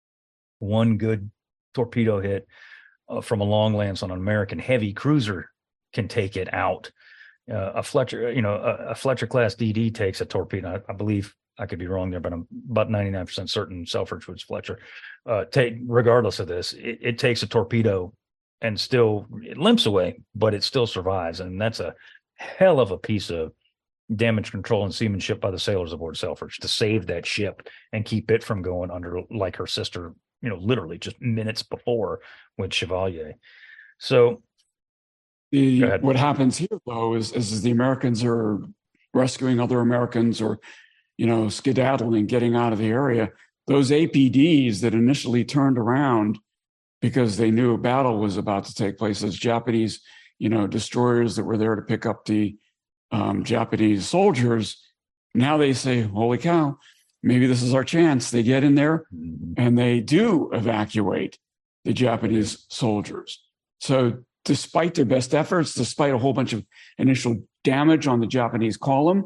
A: one good torpedo hit uh, from a long lance on an American heavy cruiser can take it out. Uh, a Fletcher, you know, a, a Fletcher class D D takes a torpedo. I, I believe I could be wrong there, but I'm about ninety-nine percent certain Selfridge was Fletcher. Uh, take regardless of this, it, it takes a torpedo and still it limps away, but it still survives, and that's a hell of a piece of damage control and seamanship by the sailors aboard Selfridge to save that ship and keep it from going under like her sister, you know, literally just minutes before with Chevalier. So
B: the, what happens here, though, is, is the Americans are rescuing other Americans or, you know, skedaddling, getting out of the area. Those A P Ds that initially turned around because they knew a battle was about to take place, those Japanese, you know, destroyers that were there to pick up the um, Japanese soldiers, now they say, holy cow, maybe this is our chance. They get in there and they do evacuate the Japanese soldiers. So despite their best efforts, despite a whole bunch of initial damage on the Japanese column,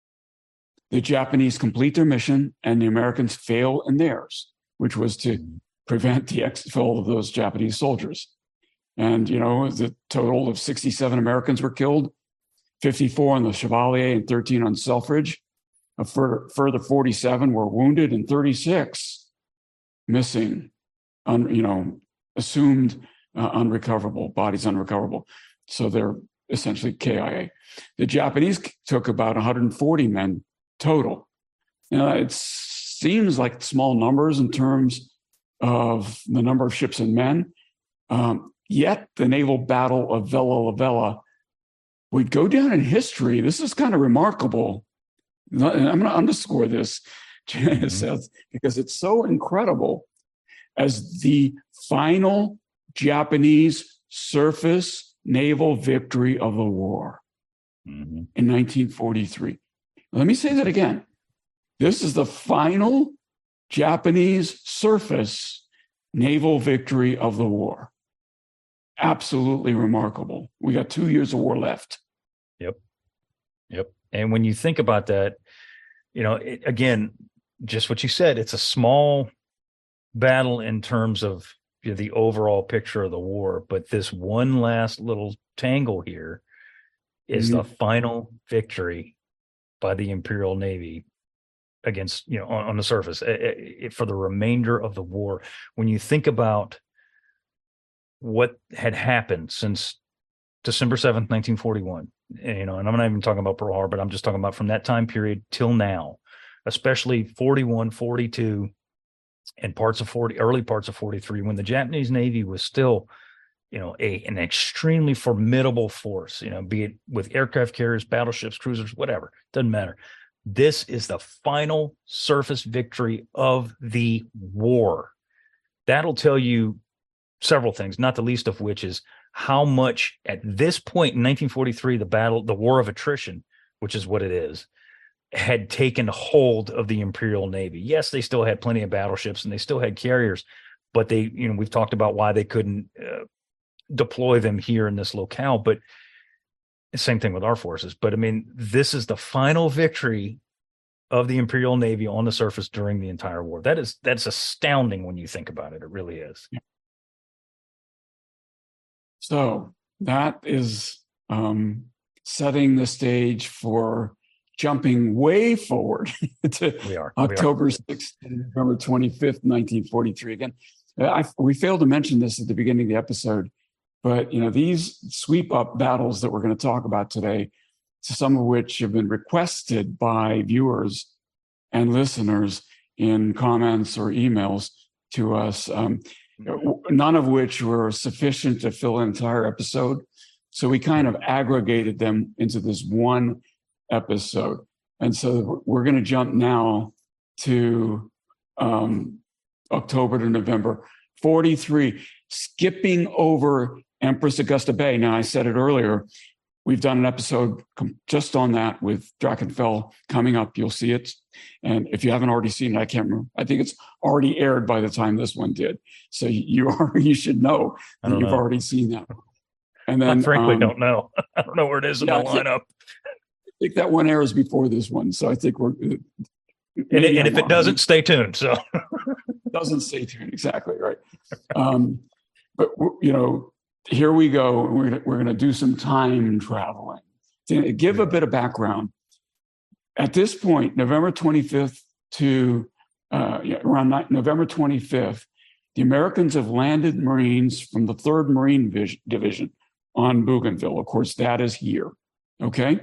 B: the Japanese complete their mission and the Americans fail in theirs, which was to prevent the exfil of those Japanese soldiers. And, you know, the total of sixty-seven Americans were killed, fifty-four on the Chevalier and thirteen on Selfridge. A further, further forty-seven were wounded and thirty-six missing, un, you know, assumed uh, unrecoverable, bodies unrecoverable. So they're essentially K I A. The Japanese took about one hundred forty men total. Now, it seems like small numbers in terms of the number of ships and men. Um, yet the naval battle of Vella La Vella would go down in history. This is kind of remarkable. And I'm going to underscore this, mm-hmm. because it's so incredible, as the final Japanese surface naval victory of the war mm-hmm. in nineteen forty-three. Let me say that again. This is the final Japanese surface naval victory of the war. Absolutely remarkable. We got two years of war left.
A: Yep. Yep. And when you think about that, you know, it, again, just what you said, it's a small battle in terms of you know, the overall picture of the war. But this one last little tangle here is
B: Mhm.
A: the final victory by the Imperial Navy against, you know, on, on the surface eh, eh, for the remainder of the war. When you think about what had happened since December seventh, nineteen forty-one, and, you know, and I'm not even talking about Pearl Harbor, but I'm just talking about from that time period till now, especially forty-one, forty-two, and parts of forty, early parts of forty-three, when the Japanese Navy was still, you know, a an extremely formidable force, you know, be it with aircraft carriers, battleships, cruisers, whatever, doesn't matter. This is the final surface victory of the war. That'll tell you several things, not the least of which is how much at this point in nineteen forty-three, the battle, the war of attrition, which is what it is, had taken hold of the Imperial Navy. Yes, they still had plenty of battleships and they still had carriers, but they, you know, we've talked about why they couldn't uh, deploy them here in this locale, but same thing with our forces. But I mean, this is the final victory of the Imperial Navy on the surface during the entire war. That is, that's astounding when you think about it. It really is.
B: So that is um, setting the stage for jumping way forward to
A: We are.
B: October
A: we
B: sixth and November twenty-fifth, nineteen forty-three. Again, I, we failed to mention this at the beginning of the episode, but you know, these sweep up battles that we're going to talk about today, some of which have been requested by viewers and listeners in comments or emails to us, um, none of which were sufficient to fill an entire episode. So we kind of aggregated them into this one episode. And so we're going to jump now to um, October to November forty-three, skipping over Empress Augusta Bay. Now, I said it earlier, we've done an episode just on that with Drachenfels coming up. You'll see it. And if you haven't already seen it, I can't remember. I think it's already aired by the time this one did. So you are, you should know that you've
A: know.
B: already seen that. And then
A: I frankly
B: um,
A: don't know. I don't know where it is in
B: yeah,
A: the
B: I think,
A: lineup.
B: I think that one airs before this one. So I think we're.
A: And, it, and if it doesn't, stay tuned. So
B: doesn't stay tuned. Exactly right. Um, but you know, here we go. We're gonna, we're going to do some time traveling. To give a bit of background. At this point, November twenty-fifth to uh, yeah, around November twenty-fifth, the Americans have landed Marines from the third Marine Division on Bougainville. Of course, that is here. Okay.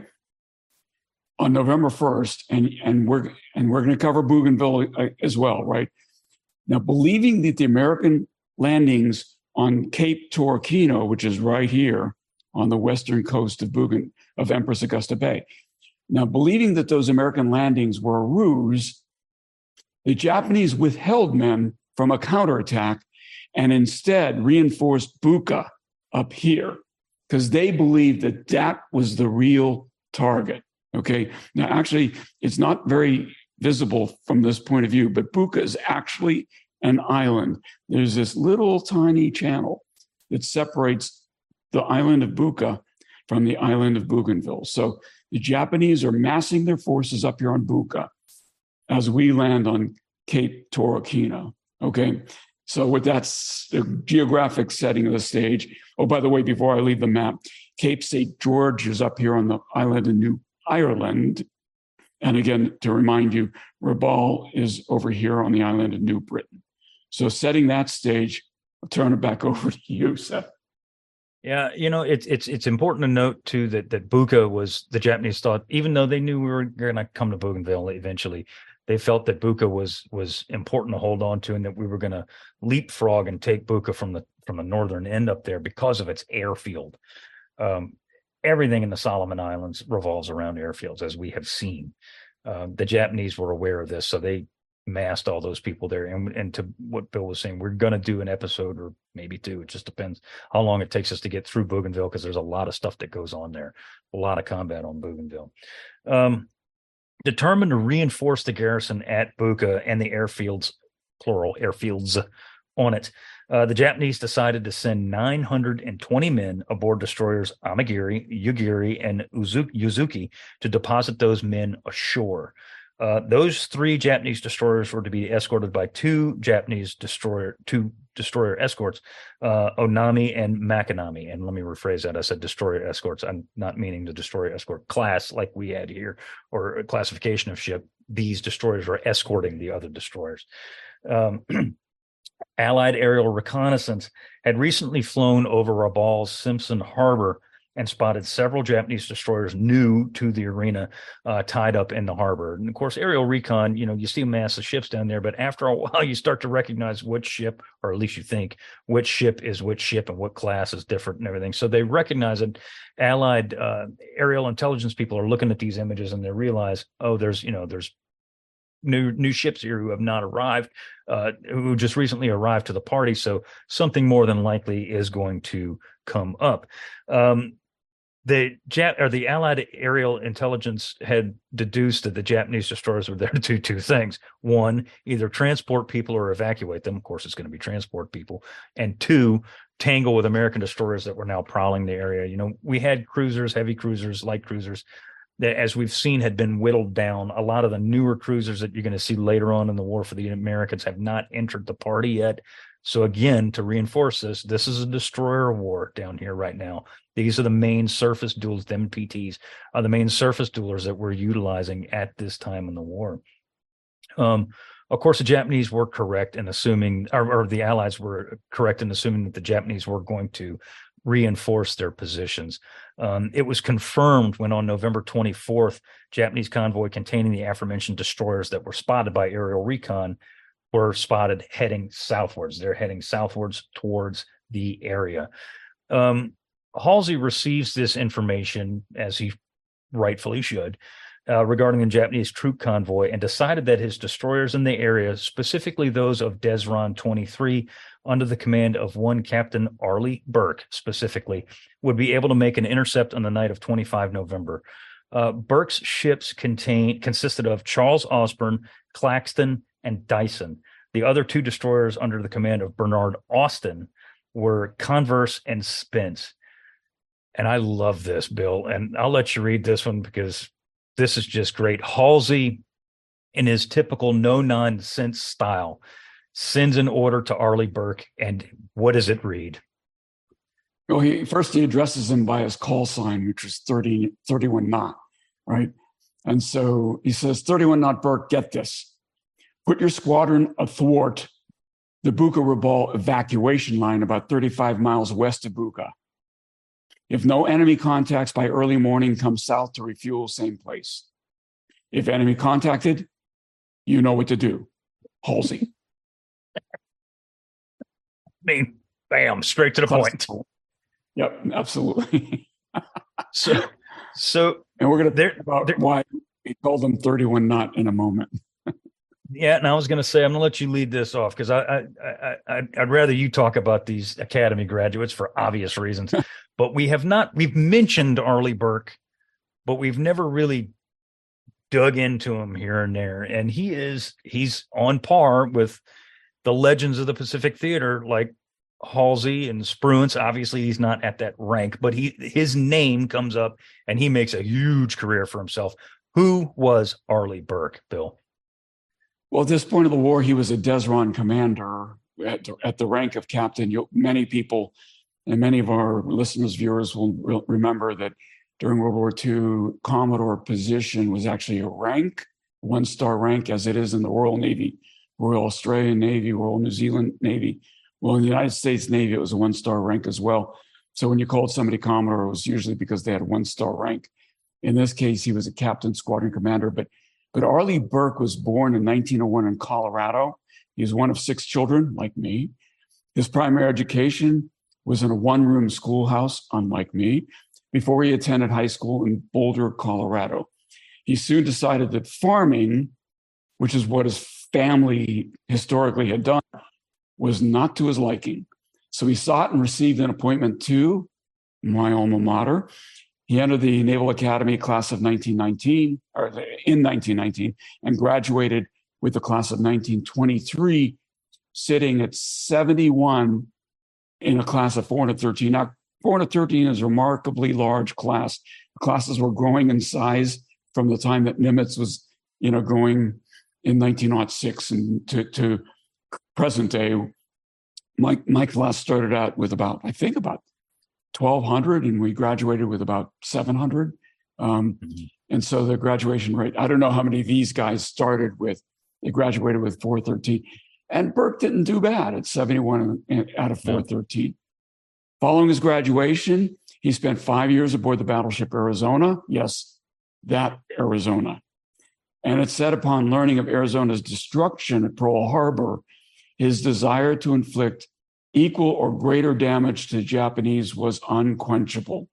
B: On November first, and, and we're and we're going to cover Bougainville as well, right? Now, believing that the American landings on Cape Torquino, which is right here on the western coast of Bougain of Empress Augusta Bay. Now, believing that those American landings were a ruse, the Japanese withheld men from a counterattack and instead reinforced Buka up here because they believed that that was the real target. Okay. Now, actually, it's not very visible from this point of view, but Buka is actually an island. There's this little tiny channel that separates the island of Buka from the island of Bougainville. So the Japanese are massing their forces up here on Buka as we land on Cape Torquino. Okay. So with that the geographic setting of the stage. Oh, by the way, before I leave the map, Cape Saint George is up here on the island of New Ireland. And again, to remind you, Rabaul is over here on the island of New Britain. So setting that stage, I'll turn it back over to you, Seth.
A: Yeah, you know, it's it's it's important to note too that that Buka was the Japanese thought, even though they knew we were going to come to Bougainville eventually, they felt that Buka was was important to hold on to, and that we were going to leapfrog and take Buka from the from the northern end up there because of its airfield. Um, everything in the Solomon Islands revolves around airfields, as we have seen. Um, the Japanese were aware of this, so they massed all those people there. And, and to what Bill was saying, we're going to do an episode or maybe two. It just depends how long it takes us to get through Bougainville, because there's a lot of stuff that goes on there, a lot of combat on Bougainville. Um, determined to reinforce the garrison at Buka and the airfields, plural airfields on it, uh, the Japanese decided to send nine hundred twenty men aboard destroyers Amagiri, Yugiri, and Uzu- Yuzuki to deposit those men ashore. Uh, those three Japanese destroyers were to be escorted by two Japanese destroyer, two destroyer escorts, uh, Onami and Makinami. And let me rephrase that. I said destroyer escorts. I'm not meaning the destroyer escort class like we had here or a classification of ship. These destroyers were escorting the other destroyers. Um, Allied aerial reconnaissance had recently flown over Rabaul's Simpson Harbor and spotted several Japanese destroyers new to the arena, uh, tied up in the harbor. And of course, aerial recon, you know, you see a mass of ships down there, but after a while, you start to recognize which ship, or at least you think, which ship is which ship and what class is different and everything. So they recognize it. Allied uh, aerial intelligence people are looking at these images and they realize, oh, there's, you know, there's new new ships here who have not arrived, uh, who just recently arrived to the party. So something more than likely is going to come up. Um, The Jap or the Allied aerial intelligence had deduced that the Japanese destroyers were there to do two things. One, either transport people or evacuate them. Of course, it's going to be transport people. And two, tangle with American destroyers that were now prowling the area. You know, we had cruisers, heavy cruisers, light cruisers that, as we've seen, had been whittled down. A lot of the newer cruisers that you're going to see later on in the war for the Americans have not entered the party yet. So again, to reinforce this, this is a destroyer war down here right now. These are the main surface duels, the M P Ts are the main surface duelers that we're utilizing at this time in the war. Um, of course, the Japanese were correct in assuming, or, or the Allies were correct in assuming that the Japanese were going to reinforce their positions. Um, it was confirmed when on November twenty-fourth, Japanese convoy containing the aforementioned destroyers that were spotted by aerial recon were spotted heading southwards. They're heading southwards towards the area. Um, Halsey receives this information, as he rightfully should, uh, regarding the Japanese troop convoy, and decided that his destroyers in the area, specifically those of Desron twenty-three, under the command of one Captain Arleigh Burke specifically, would be able to make an intercept on the night of the twenty-fifth of November. Uh, Burke's ships contain, consisted of Charles Osborne, Claxton, and Dyson. The other two destroyers under the command of Bernard Austin were Converse and Spence. And I love this, Bill, and I'll let you read this one because this is just great. Halsey, in his typical no-nonsense style, sends an order to Arleigh Burke, and what does it read?
B: Well, he first he addresses him by his call sign, which was thirty, thirty-one knot, right? And so he says, thirty-one knot Burke, get this. Put your squadron athwart the Bucha-Rabaul evacuation line about thirty-five miles west of Bucha. If no enemy contacts by early morning, come south to refuel, same place. If enemy contacted, you know what to do. Halsey.
A: I mean, bam, straight to the point.
B: Yep, absolutely.
A: so, so,
B: and we're going to talk about
A: there,
B: why we called them thirty-one knot in a moment.
A: Yeah, and I was going to say, I'm going to let you lead this off because I, I, I, I, I'd rather you talk about these academy graduates for obvious reasons. But we have not, we've mentioned Arleigh Burke, but we've never really dug into him here and there. And he is, he's on par with the legends of the Pacific Theater, like Halsey and Spruance. Obviously, he's not at that rank, but he his name comes up and he makes a huge career for himself. Who was Arleigh Burke, Bill?
B: Well, at this point of the war, he was a Desron commander at the, at the rank of captain. You'll, many people and many of our listeners, viewers will re- remember that during World War Two, Commodore position was actually a rank, one-star rank, as it is in the Royal Navy, Royal Australian Navy, Royal New Zealand Navy. Well, in the United States Navy, it was a one-star rank as well. So when you called somebody Commodore, it was usually because they had a one-star rank. In this case, he was a captain, squadron commander, but But Arleigh Burke was born in nineteen oh one in Colorado. He was one of six children, like me. His primary education was in a one-room schoolhouse, unlike me, before he attended high school in Boulder, Colorado. He soon decided that farming, which is what his family historically had done, was not to his liking. So he sought and received an appointment to my alma mater. He entered the Naval Academy class of nineteen nineteen, or in nineteen nineteen, and graduated with the class of nineteen twenty-three, sitting at seventy-one in a class of four hundred thirteen. Now, four hundred thirteen is a remarkably large class. Classes were growing in size from the time that Nimitz was you know, going in nineteen oh six and to, to present day. Mike, Mike last started out with about, I think about twelve hundred, and we graduated with about seven hundred. Um,
A: Mm-hmm.
B: And so the graduation rate, I don't know how many of these guys started with, they graduated with four thirteen. And Burke didn't do bad at seventy-one out of four thirteen. No. Following his graduation, he spent five years aboard the battleship Arizona. Yes, that Arizona. And it said upon learning of Arizona's destruction at Pearl Harbor, his desire to inflict equal or greater damage to the Japanese was unquenchable.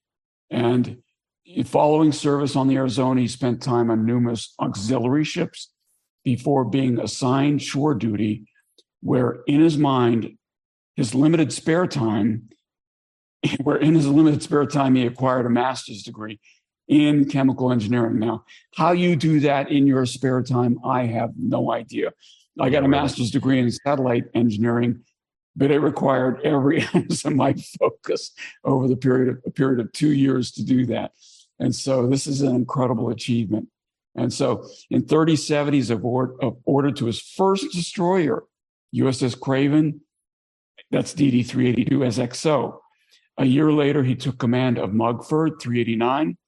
B: And following service on the Arizona, he spent time on numerous auxiliary ships before being assigned shore duty, where in his mind, his limited spare time, where in his limited spare time, he acquired a master's degree in chemical engineering. Now, how you do that in your spare time, I have no idea. I got a master's degree in satellite engineering, but it required every ounce of my focus over the period of a period of two years to do that. And so this is an incredible achievement. And so in thirty-seven, he's ordered to his first destroyer, U S S Craven, that's D D three eighty-two as X O. A year later, he took command of Mugford, three eighty-nine.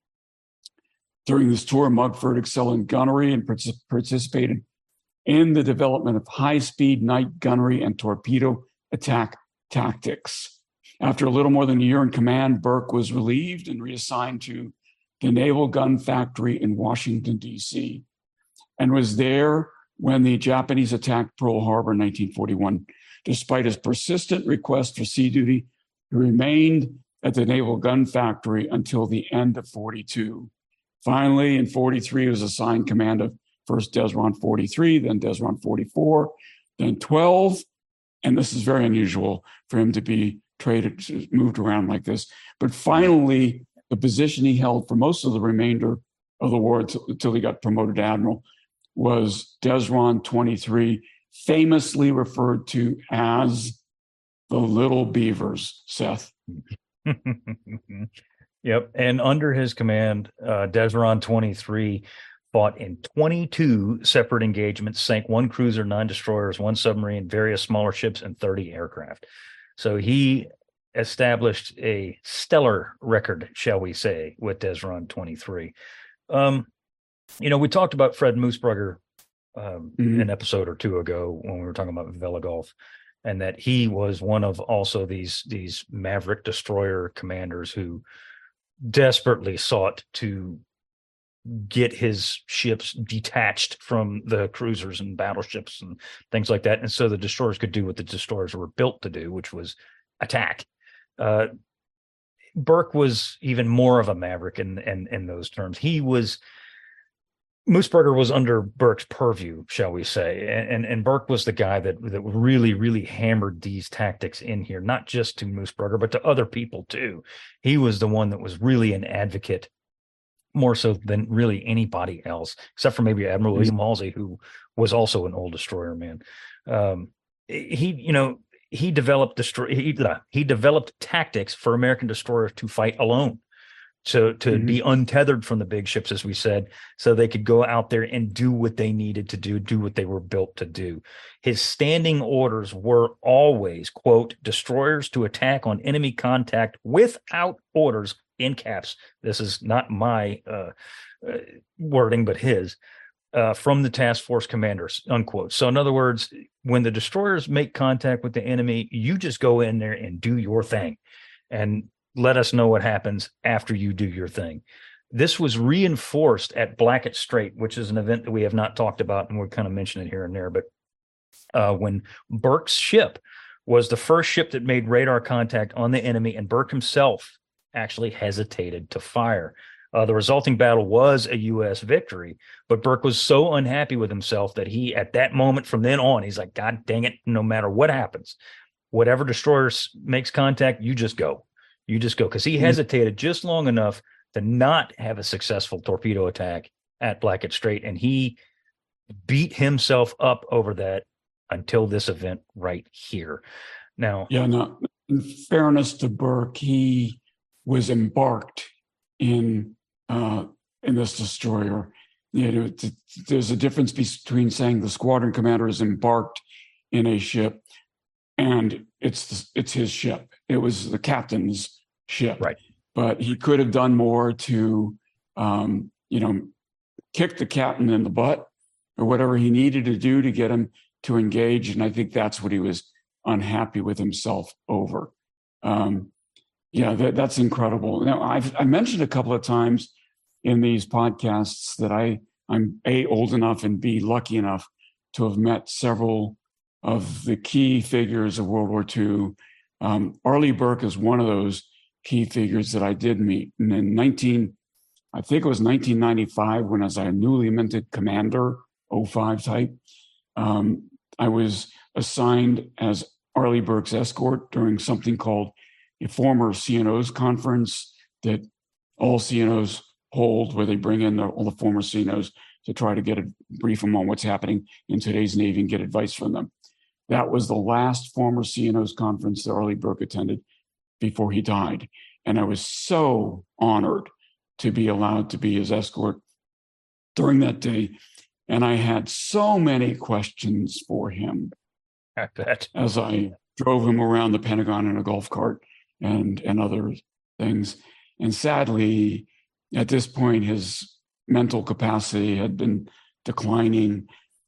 B: During this tour, Mugford excelled in gunnery and participated in the development of high-speed night gunnery and torpedo attack tactics. After a little more than a year in command, Burke was relieved and reassigned to the Naval Gun Factory in Washington, D C, and was there when the Japanese attacked Pearl Harbor in nineteen forty-one. Despite his persistent request for sea duty, he remained at the Naval Gun Factory until the end of forty-two. Finally, in forty-three, he was assigned command of first Desron forty-three, then Desron forty-four, then twelve. And this is very unusual for him to be traded, moved around like this. But finally, the position he held for most of the remainder of the war until he got promoted to admiral was Desron twenty-three, famously referred to as the Little Beavers, Seth.
A: Yep. And under his command, uh, Desron twenty-three fought in twenty-two separate engagements, sank one cruiser, nine destroyers, one submarine, various smaller ships, and thirty aircraft. So he established a stellar record, shall we say, with Desron twenty-three. Um, you know, we talked about Fred Moosbrugger um, mm-hmm. an episode or two ago when we were talking about Vela Gulf, and that he was one of also these these Maverick destroyer commanders who desperately sought to get his ships detached from the cruisers and battleships and things like that. And so the destroyers could do what the destroyers were built to do, which was attack. Uh, Burke was even more of a maverick in, in, in those terms. He was, Moosbrugger was under Burke's purview, shall we say. And, and, and Burke was the guy that, that really, really hammered these tactics in here, not just to Moosbrugger, but to other people too. He was the one that was really an advocate, more so than really anybody else, except for maybe Admiral William Halsey, who was also an old destroyer man. Um, he, you know, he developed destroy. He, he developed tactics for American destroyers to fight alone, so to mm-hmm. be untethered from the big ships, as we said, so they could go out there and do what they needed to do, do what they were built to do. His standing orders were always, quote, destroyers to attack on enemy contact without orders. In caps. This is not my uh, uh, wording, but his, uh, from the task force commanders, unquote. So in other words, when the destroyers make contact with the enemy, you just go in there and do your thing and let us know what happens after you do your thing. This was reinforced at Blackett Strait, which is an event that we have not talked about, and we'll kind of mention it here and there. But uh, when Burke's ship was the first ship that made radar contact on the enemy, and Burke himself actually hesitated to fire. Uh, the resulting battle was a U S victory, but Burke was so unhappy with himself that he, at that moment from then on, he's like, God dang it, no matter what happens, whatever destroyer makes contact, you just go. You just go. Because he mm-hmm. hesitated just long enough to not have a successful torpedo attack at Blackett Strait, and he beat himself up over that until this event right here. Now,
B: yeah, no, in fairness to Burke, he was embarked in uh, in this destroyer You know, t- t- there's a difference between saying the squadron commander is embarked in a ship and it's it's his ship. It was the captain's ship,
A: Right.
B: But he could have done more to, um, you know, kick the captain in the butt or whatever he needed to do to get him to engage. And I think that's what he was unhappy with himself over. Um, yeah, that, that's incredible. Now, I've I mentioned a couple of times in these podcasts that I I'm A, old enough, and B, lucky enough to have met several of the key figures of World War Two. Um, Arleigh Burke is one of those key figures that I did meet. And in nineteen, I think it was nineteen ninety-five, when as a newly minted commander, oh five type, um, I was assigned as Arleigh Burke's escort during something called a former C N Os conference that all C N Os hold, where they bring in the, all the former C N Os to try to get a brief them on what's happening in today's Navy and get advice from them. That was the last former C N Os conference that Arleigh Burke attended before he died. And I was so honored to be allowed to be his escort during that day. And I had so many questions for him
A: I bet.
B: as I drove him around the Pentagon in a golf cart and, and other things. And sadly, at this point, his mental capacity had been declining,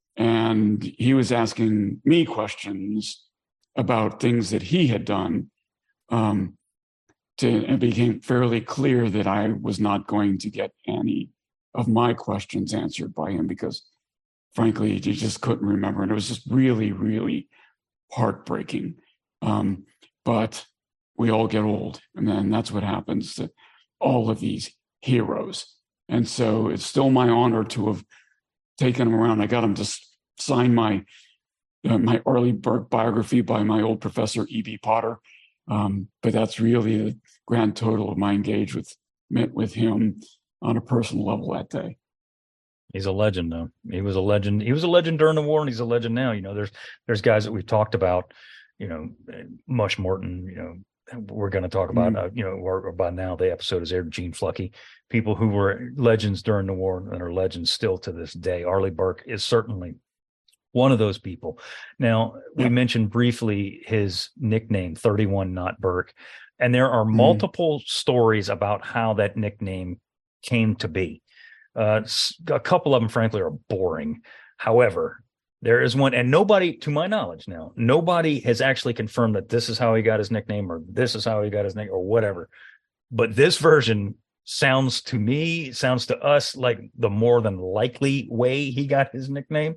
B: and he was asking me questions about things that he had done. Um, to, it became fairly clear that I was not going to get any of my questions answered by him because, frankly, he just couldn't remember. And it was just really, really heartbreaking. Um, but we all get old, and then that's what happens to all of these heroes. And so it's still my honor to have taken him around. I got him to sign my uh, my Arleigh Burke biography by my old professor, E B Potter. Um, but that's really the grand total of my engagement with, with him on a personal level that day.
A: He's a legend, though. He was a legend. He was a legend during the war, and he's a legend now. You know, there's there's guys that we've talked about, you know, Mush Morton, you know, we're going to talk about, mm. uh, you know, or, or by now the episode has aired, Gene Fluckey, people who were legends during the war and are legends still to this day. Arleigh Burke is certainly one of those people. Now, we yeah. mentioned briefly his nickname, thirty-one Knot Burke, and there are multiple mm. stories about how that nickname came to be. Uh, a couple of them, frankly, are boring. However, there is one, and nobody, to my knowledge now, nobody has actually confirmed that this is how he got his nickname or this is how he got his name or whatever. But this version sounds to me, sounds to us like the more than likely way he got his nickname.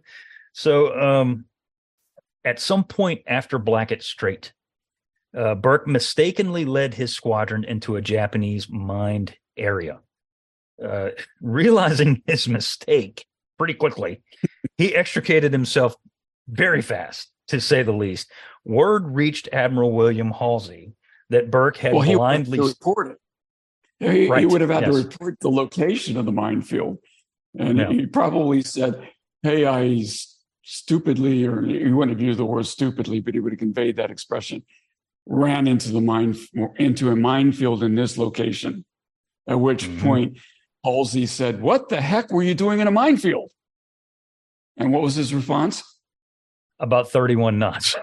A: So um, at some point after Blackett Strait, uh, Burke mistakenly led his squadron into a Japanese mined area. Uh, realizing his mistake pretty quickly, he extricated himself very fast, to say the least. Word reached Admiral William Halsey that Burke had well, blindly
B: he reported. He,
A: right.
B: he would have had
A: yes.
B: to report the location of the minefield, and
A: yeah.
B: he probably said, "Hey, I stupidly," or he wouldn't have used the word stupidly, but he would have conveyed that expression. Ran into the mine into a minefield in this location. At which mm-hmm. point, Halsey said, "What the heck were you doing in a minefield?" And what was his response?
A: About thirty-one knots.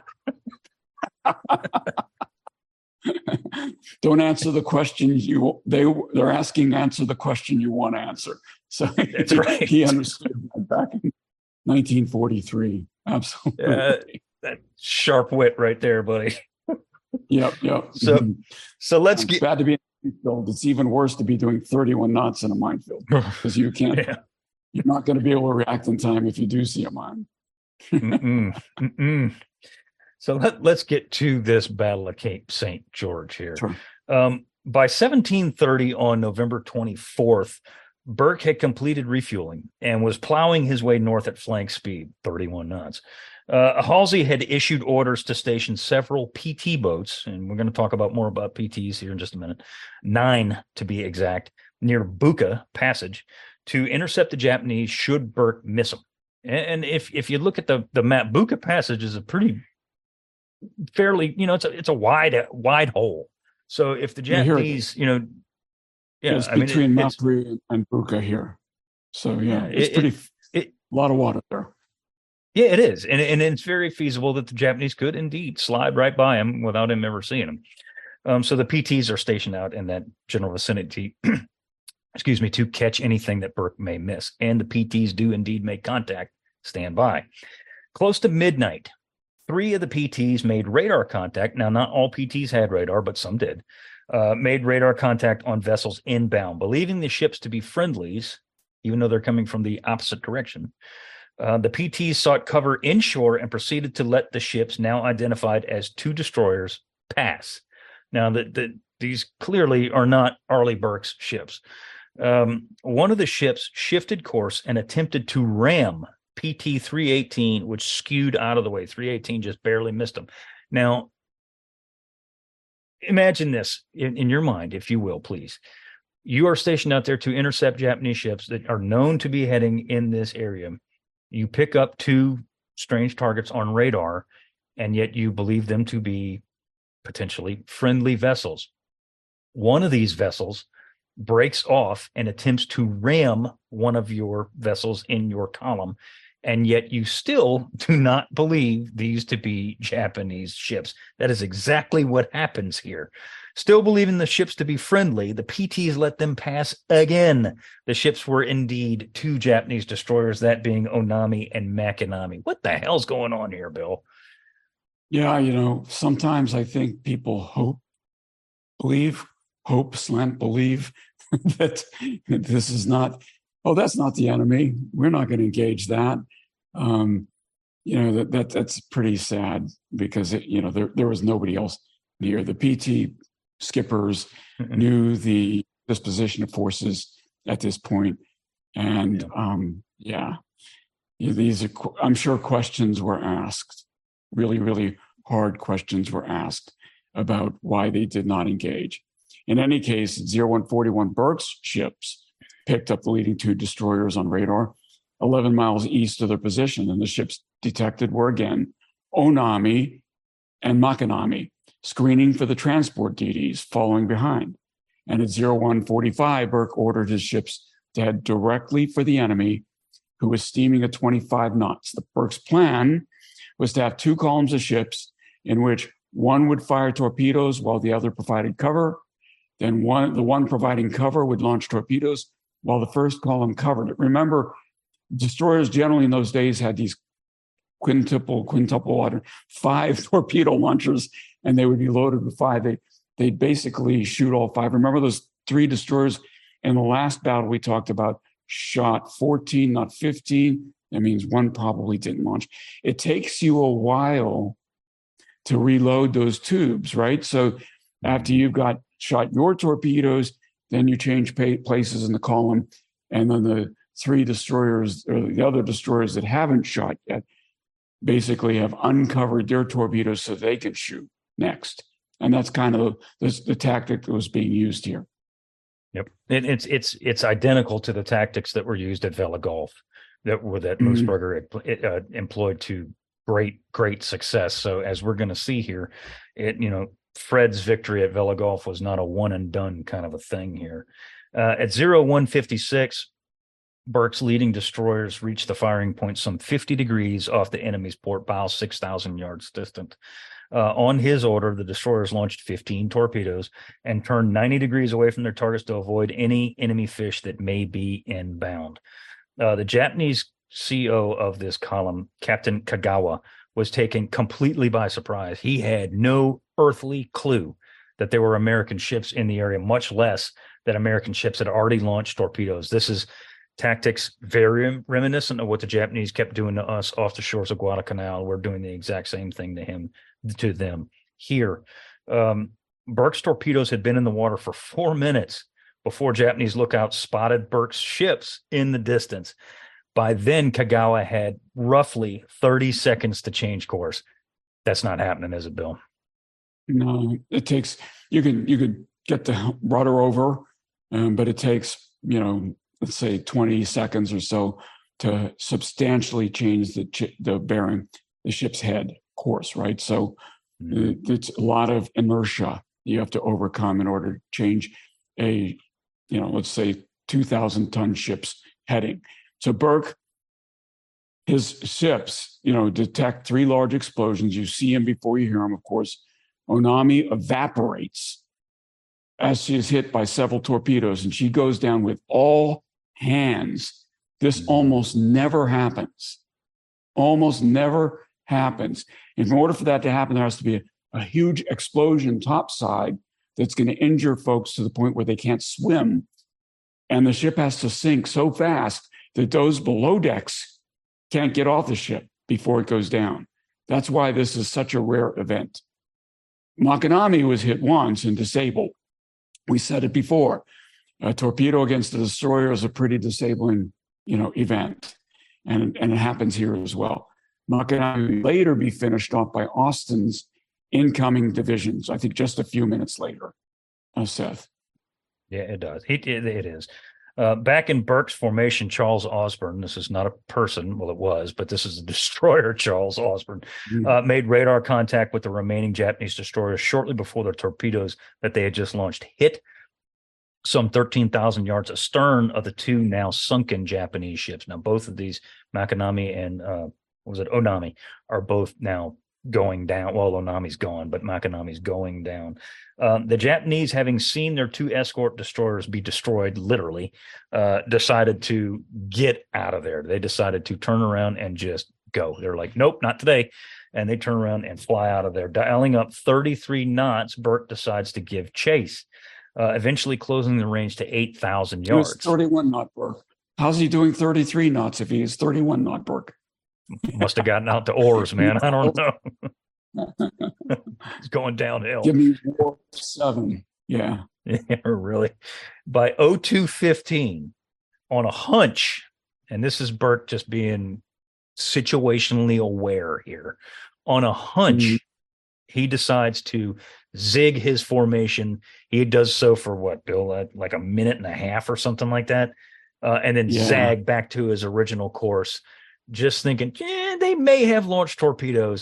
B: Don't answer the question you they they're asking. Answer the question you want to answer. So
A: that's right.
B: He understood that back in nineteen forty-three. Absolutely, uh,
A: that sharp wit right there, buddy.
B: Yep, yep.
A: So, so let's
B: it's
A: get.
B: Bad to be in a minefield. It's even worse to be doing thirty-one knots in a minefield because you can't.
A: Yeah.
B: You're not going to be able to react in time if you do see a mine.
A: mm-mm, mm-mm. So let, let's get to this Battle of Cape Saint George here.
B: Sure.
A: Um, by seventeen thirty on November twenty-fourth, Burke had completed refueling and was plowing his way north at flank speed, thirty-one knots. Uh, Halsey had issued orders to station several P T boats, and we're going to talk about more about P Ts here in just a minute, nine to be exact, near Buka Passage to intercept the Japanese should Burke miss them. And if if you look at the, the map, Buka Passage is a pretty fairly, you know, it's a it's a wide wide hole. So if the Japanese, you know, yeah,
B: it's
A: I mean,
B: between
A: it,
B: Mapri and Buka here. So yeah,
A: Yeah,
B: it's
A: it,
B: pretty,
A: it, it
B: a lot of water there.
A: yeah, it is, and and it's very feasible that the Japanese could indeed slide right by him without him ever seeing him. Um, so the P Ts are stationed out in that general vicinity, excuse me, to catch anything that Burke may miss, and the P Ts do indeed make contact. Stand by. Close to midnight, three of the P Ts made radar contact. Now, not all P Ts had radar, but some did. Uh, made radar contact on vessels inbound, believing the ships to be friendlies, even though they're coming from the opposite direction. Uh, the P Ts sought cover inshore and proceeded to let the ships, now identified as two destroyers, pass. Now, the, the, these clearly are not Arleigh Burke's ships. Um, one of the ships shifted course and attempted to ram P T three eighteen, which skewed out of the way. three eighteen just barely missed him. Now, imagine this in, in your mind, if you will, please. You are stationed out there to intercept Japanese ships that are known to be heading in this area. You pick up two strange targets on radar, and yet you believe them to be potentially friendly vessels. One of these vessels breaks off and attempts to ram one of your vessels in your column, and yet you still do not believe these to be Japanese ships. That is exactly what happens here. Still believing the ships to be friendly, the P Ts let them pass again. The ships were indeed two Japanese destroyers, that being Onami and Makinami. What the hell's going on here, Bill?
B: Yeah, you know, sometimes I think people hope, believe, hope, slant, believe that this is not, oh, that's not the enemy. We're not going to engage that. Um, you know, that, that that's pretty sad because, it, you know, there, there was nobody else near. The P T skippers mm-hmm. knew the disposition of forces at this point. And yeah, um, yeah. yeah these are, I'm sure questions were asked. Really, really hard questions were asked about why they did not engage. In any case, zero one forty-one Burke's ships picked up the leading two destroyers on radar eleven miles east of their position, and the ships detected were again Onami and Makinami, screening for the transport D Ds following behind. And at zero one forty-five, Burke ordered his ships to head directly for the enemy, who was steaming at twenty-five knots. The Burke's plan was to have two columns of ships in which one would fire torpedoes while the other provided cover. Then one, the one providing cover would launch torpedoes while the first column covered it. Remember, destroyers generally in those days had these quintuple, quintuple water, five torpedo launchers, and they would be loaded with five. They, they'd basically shoot all five. Remember those three destroyers in the last battle we talked about shot fourteen, not fifteen. That means one probably didn't launch. It takes you a while to reload those tubes, right? So after you've got shot your torpedoes, then you change pay, places in the column, and then the three destroyers, or the other destroyers that haven't shot yet, basically have uncovered their torpedoes so they can shoot next. And that's kind of the, the tactic that was being used here.
A: Yep, it, it's it's it's identical to the tactics that were used at Vella Gulf, that were that mm-hmm. Moosburger uh, employed to great great success. So as we're going to see here, it you know Fred's victory at Vella Gulf was not a one and done kind of a thing here. Uh, at zero one fifty-six, Burke's leading destroyers reached the firing point some fifty degrees off the enemy's port bow, six thousand yards distant. Uh, on his order, the destroyers launched fifteen torpedoes and turned ninety degrees away from their targets to avoid any enemy fish that may be inbound. Uh, the Japanese C O of this column, Captain Kagawa, was taken completely by surprise. He had no earthly clue that there were American ships in the area, much less that American ships had already launched torpedoes. This is tactics very reminiscent of what the Japanese kept doing to us off the shores of Guadalcanal. We're doing the exact same thing to him, to them here. Um, Burke's torpedoes had been in the water for four minutes before Japanese lookouts spotted Burke's ships in the distance. By then, Kagawa had roughly thirty seconds to change course. That's not happening, is it, Bill?
B: No, it takes, you can, you could get the rudder over, um, but it takes, you know, let's say twenty seconds or so to substantially change the the bearing, the ship's head course, right? So mm-hmm. it's a lot of inertia you have to overcome in order to change a, you know, let's say two thousand ton ship's heading. So Burke, his ships, you know, detect three large explosions. You see them before you hear them, of course. Onami evaporates as she is hit by several torpedoes, and she goes down with all hands. This almost never happens. Almost never happens. In order for that to happen, there has to be a, a huge explosion topside that's going to injure folks to the point where they can't swim. And the ship has to sink so fast that those below decks can't get off the ship before it goes down. That's why this is such a rare event. Makanami was hit once and disabled. We said it before. A torpedo against a destroyer is a pretty disabling, you know, event. And, and it happens here as well. Makanami will later be finished off by Austin's incoming divisions, I think just a few minutes later, uh, Seth.
A: Yeah, it does. It, it, it is. Uh, back in Burke's formation, Charles Osborne, this is not a person, well, it was, but this is a destroyer, Charles Osborne, mm-hmm. uh, made radar contact with the remaining Japanese destroyers shortly before the torpedoes that they had just launched hit some thirteen thousand yards astern of the two now sunken Japanese ships. Now, both of these, Makanami and, uh, what was it, Onami, are both now going down. Well, Onami's gone, but Makanami's going down. Um, the Japanese, having seen their two escort destroyers be destroyed, literally, uh, decided to get out of there. They decided to turn around and just go. They're like, nope, not today. And they turn around and fly out of there. Dialing up thirty-three knots, Burke decides to give chase, uh, eventually closing the range to eight thousand yards.
B: It was thirty-one knot Burke. How's he doing thirty-three knots if he is thirty-one knot Burke?
A: Must have gotten out to oars, man. I don't know. It's going downhill.
B: Give me warp seven. Yeah.
A: Yeah, really. By oh two fifteen, on a hunch, and this is Burke just being situationally aware here, on a hunch, mm-hmm. he decides to zig his formation. He does so for what, Bill? Uh, like a minute and a half or something like that, uh, and then yeah. zag back to his original course. Just thinking, yeah, they may have launched torpedoes.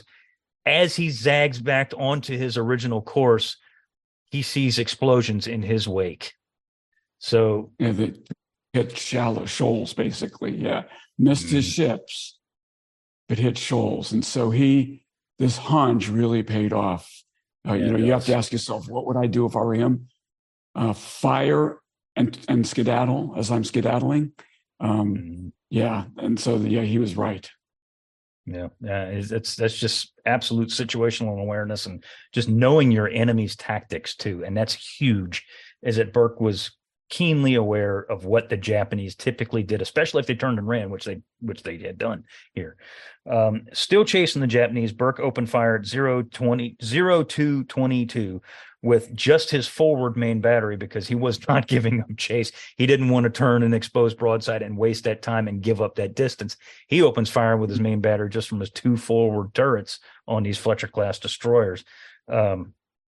A: As he zags back onto his original course, he sees explosions in his wake. So
B: yeah, they hit shallow shoals, basically. Yeah, missed mm-hmm. his ships, but hit shoals, and so he, this hunch really paid off. Uh, yeah, you know, you have to ask yourself, what would I do if I were him? Uh, fire and and skedaddle as I'm skedaddling. Um, mm-hmm. Yeah, and so yeah, he was right.
A: Yeah, yeah, it's, it's that's just absolute situational awareness and just knowing your enemy's tactics too, and that's huge. Is that Burke was keenly aware of what the Japanese typically did, especially if they turned and ran, which they which they had done here. Um, still chasing the Japanese, Burke opened fire at zero twenty zero two twenty-two with just his forward main battery because he was not giving them chase. He didn't want to turn an exposed broadside and waste that time and give up that distance. He opens fire with his main battery just from his two forward turrets on these Fletcher-class destroyers. Um,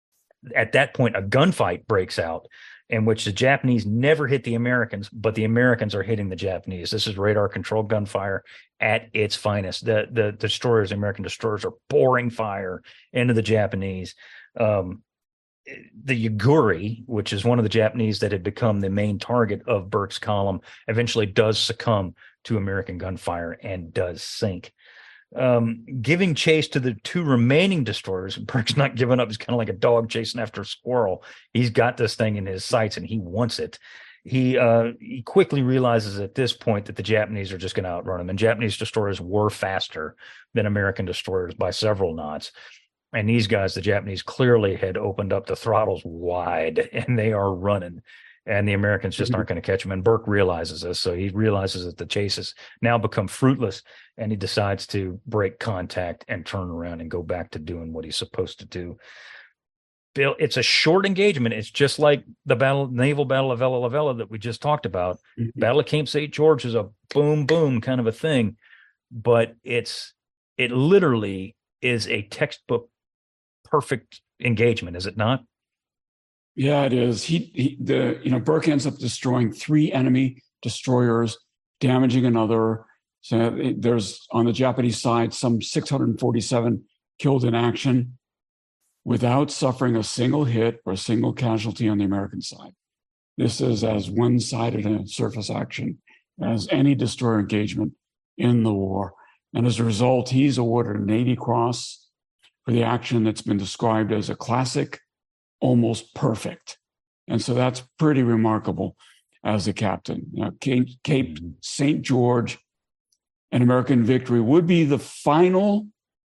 A: at that point, a gunfight breaks out in which the Japanese never hit the Americans, but the Americans are hitting the Japanese. This is radar-controlled gunfire at its finest. The, the destroyers, the American destroyers, are pouring fire into the Japanese. Um, the Yaguri, which is one of the Japanese that had become the main target of Burke's column, eventually does succumb to American gunfire and does sink. Um, giving chase to the two remaining destroyers, Burke's not giving up. He's kind of like a dog chasing after a squirrel. He's got this thing in his sights and he wants it. He uh, he quickly realizes at this point that the Japanese are just going to outrun him, and Japanese destroyers were faster than American destroyers by several knots. And these guys, the Japanese, clearly had opened up the throttles wide, and they are running. And the Americans just aren't going to catch them. And Burke realizes this, so he realizes that the chase has now become fruitless, and he decides to break contact and turn around and go back to doing what he's supposed to do. Bill, it's a short engagement. It's just like the battle, naval battle of Vella La Vella that we just talked about. Mm-hmm. Battle of Camp Saint George is a boom, boom kind of a thing, but it's it literally is a textbook perfect engagement, is it not?
B: Yeah, it is. He, he the you know Burke ends up destroying three enemy destroyers, damaging another. So there's on the Japanese side some six hundred forty-seven killed in action, without suffering a single hit or a single casualty on the American side. This is as one-sided a surface action as any destroyer engagement in the war. And as a result, he's awarded a Navy Cross for the action that's been described as a classic, almost perfect. And so that's pretty remarkable as a captain. You know, Cape, Cape Saint George, an American victory, would be the final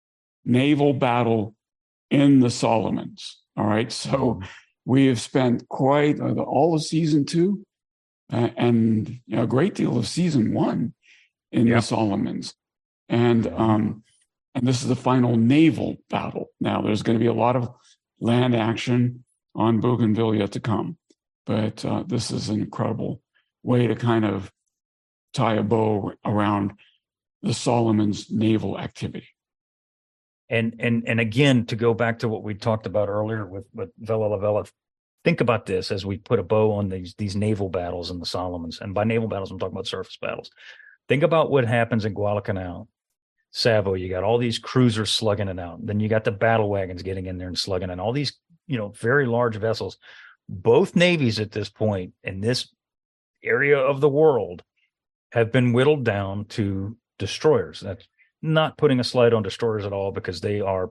B: naval battle in the Solomons. All right. So we have spent quite uh, all of season two uh, and you know, a great deal of season one in
A: yep.
B: the Solomons. And, um, and this is the final naval battle. Now, there's going to be a lot of land action on Bougainvillea to come. But uh, this is an incredible way to kind of tie a bow around the Solomons naval activity.
A: And and and again, to go back to what we talked about earlier with, with Vella Lavella, think about this as we put a bow on these, these naval battles in the Solomons. And by naval battles, I'm talking about surface battles. Think about what happens in Guadalcanal, Savo. You got all these cruisers slugging it out. Then you got the battle wagons getting in there and slugging it. All these, you know, very large vessels. Both navies at this point in this area of the world have been whittled down to destroyers. That's not putting a slight on destroyers at all, because they are,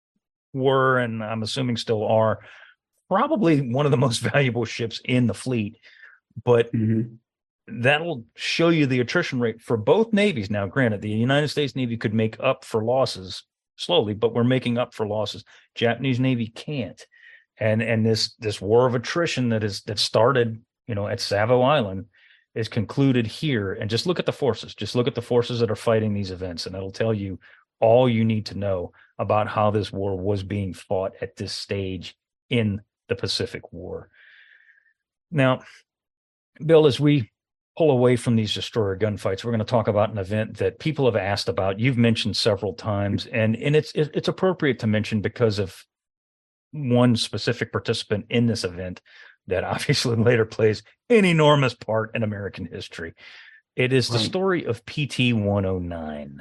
A: were, and I'm assuming still are, probably one of the most valuable ships in the fleet. But mm-hmm. that'll show you the attrition rate for both navies. Now, granted, the United States Navy could make up for losses slowly, but we're making up for losses. Japanese Navy can't. And and this this war of attrition that is that started, you know, at Savo Island is concluded here. And just look at the forces. Just look at the forces that are fighting these events, and it'll tell you all you need to know about how this war was being fought at this stage in the Pacific War. Now, Bill, as we pull away from these destroyer gunfights, we're going to talk about an event that people have asked about. You've mentioned several times, and and it's it's appropriate to mention because of one specific participant in this event that obviously later plays an enormous part in American history. It is the right. story of P T one oh nine.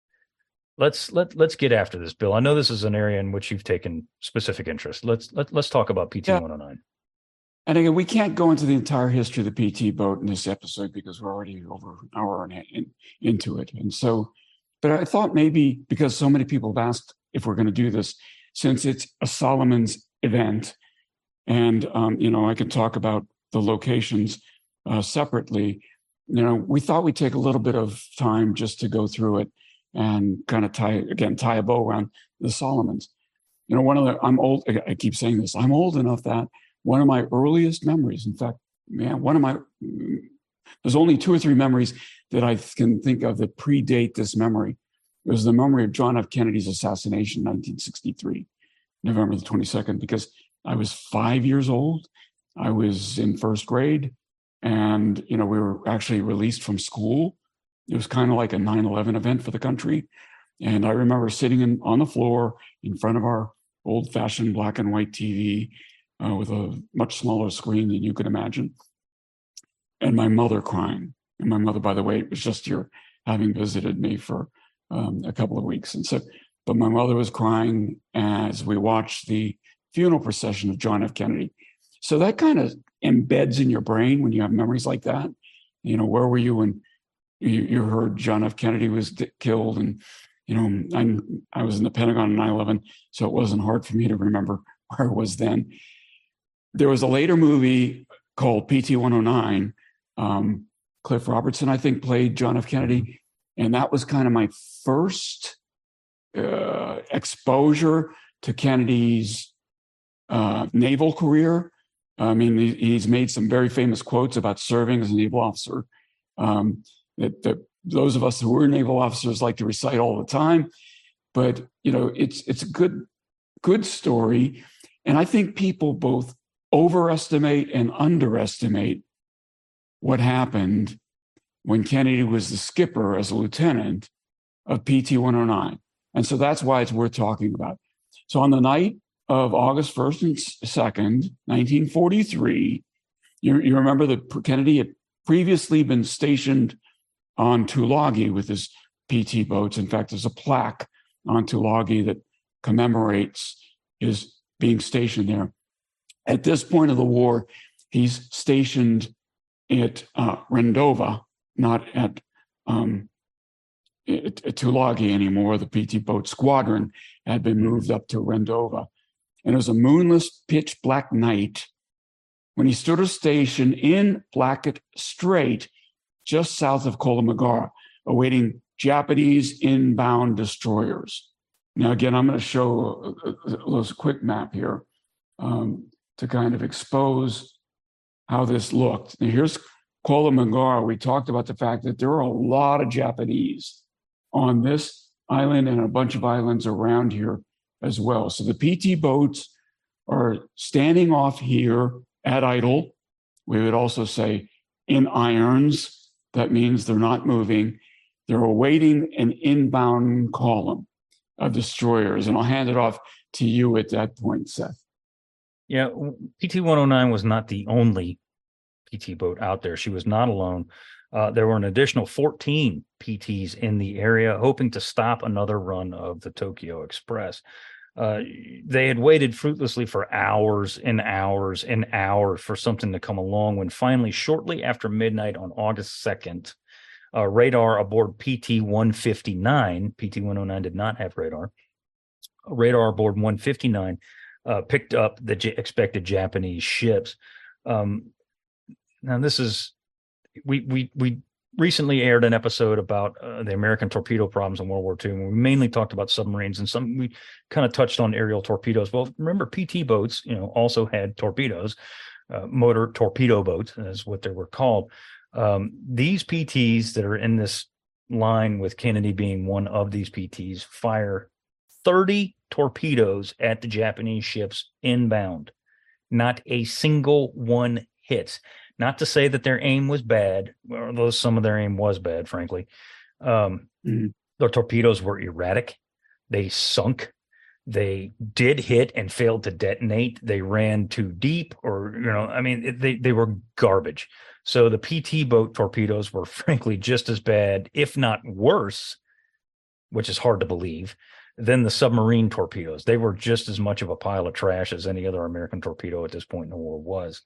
A: Let's let let's get after this, Bill. I know this is an area in which you've taken specific interest. Let's let, let's talk about P T one oh nine.
B: Yeah. And again, we can't go into the entire history of the P T boat in this episode because we're already over an hour and in, into it. And so, but I thought maybe because so many people have asked if we're going to do this, since it's a Solomons event, and um, you know, I can talk about the locations uh, separately. You know, we thought we'd take a little bit of time just to go through it and kind of tie again tie a bow around the Solomons. You know, one of the I'm old. I keep saying this. I'm old enough that one of my earliest memories, in fact, man, one of my there's only two or three memories that I can think of that predate this memory. It was the memory of John F. Kennedy's assassination in nineteen sixty-three, November the twenty-second, because I was five years old. I was in first grade, and, you know, we were actually released from school. It was kind of like a nine eleven event for the country. And I remember sitting in, on the floor in front of our old-fashioned black and white T V uh, with a much smaller screen than you could imagine, and my mother crying. And my mother, by the way, was just here having visited me for Um, a couple of weeks. And so, but my mother was crying as we watched the funeral procession of John F. Kennedy. So that kind of embeds in your brain when you have memories like that. You know, where were you when you, you heard John F. Kennedy was d- killed? And, you know, I, I was in the Pentagon in nine eleven, so it wasn't hard for me to remember where I was then. There was a later movie called P T one oh nine. Um, Cliff Robertson, I think, played John F. Kennedy. And that was kind of my first uh, exposure to Kennedy's uh, naval career. I mean, he, he's made some very famous quotes about serving as a naval officer um, that, that those of us who were naval officers like to recite all the time. But, you know, it's it's a good, good story. And I think people both overestimate and underestimate what happened when Kennedy was the skipper as a lieutenant of P T one oh nine. And so that's why it's worth talking about. So on the night of August first and second, nineteen forty-three, you, you remember that Kennedy had previously been stationed on Tulagi with his P T boats. In fact, there's a plaque on Tulagi that commemorates his being stationed there. At this point of the war, he's stationed at uh, Rendova, not at um, at, at Tulagi anymore. The P T boat squadron had been moved up to Rendova. And it was a moonless, pitch black night when he stood at a station in Blackett Strait, just south of Kolamagara, awaiting Japanese inbound destroyers. Now, again, I'm going to show a, a, a little quick map here um, to kind of expose how this looked. Now, here's Kolamagara. We talked about the fact that there are a lot of Japanese on this island and a bunch of islands around here as well. So the P T boats are standing off here at idle. We would also say in irons. That means they're not moving. They're awaiting an inbound column of destroyers. And I'll hand it off to you at that point, Seth.
A: Yeah, P T one oh nine was not the only P T boat out there. She was not alone. Uh, there were an additional fourteen P Ts in the area, hoping to stop another run of the Tokyo Express. Uh, they had waited fruitlessly for hours and hours and hours for something to come along when finally, shortly after midnight on August second, uh, radar aboard P T one fifty-nine, P T one oh nine did not have radar, radar aboard one fifty-nine uh, picked up the j- expected Japanese ships. Um, now, this is, we we we recently aired an episode about uh, the American torpedo problems in World War Two, and we mainly talked about submarines, and some we kind of touched on aerial torpedoes. Well, remember, P T boats, you know, also had torpedoes, uh, motor torpedo boats, is what they were called. Um, these P Ts that are in this line, with Kennedy being one of these P Ts, fire thirty torpedoes at the Japanese ships inbound. Not a single one hits. Not to say that their aim was bad, although some of their aim was bad, frankly. Um, mm-hmm. Their torpedoes were erratic. They sunk. They did hit and failed to detonate. They ran too deep, or, you know, I mean, it, they, they were garbage. So the P T boat torpedoes were, frankly, just as bad, if not worse, which is hard to believe, than the submarine torpedoes. They were just as much of a pile of trash as any other American torpedo at this point in the war was.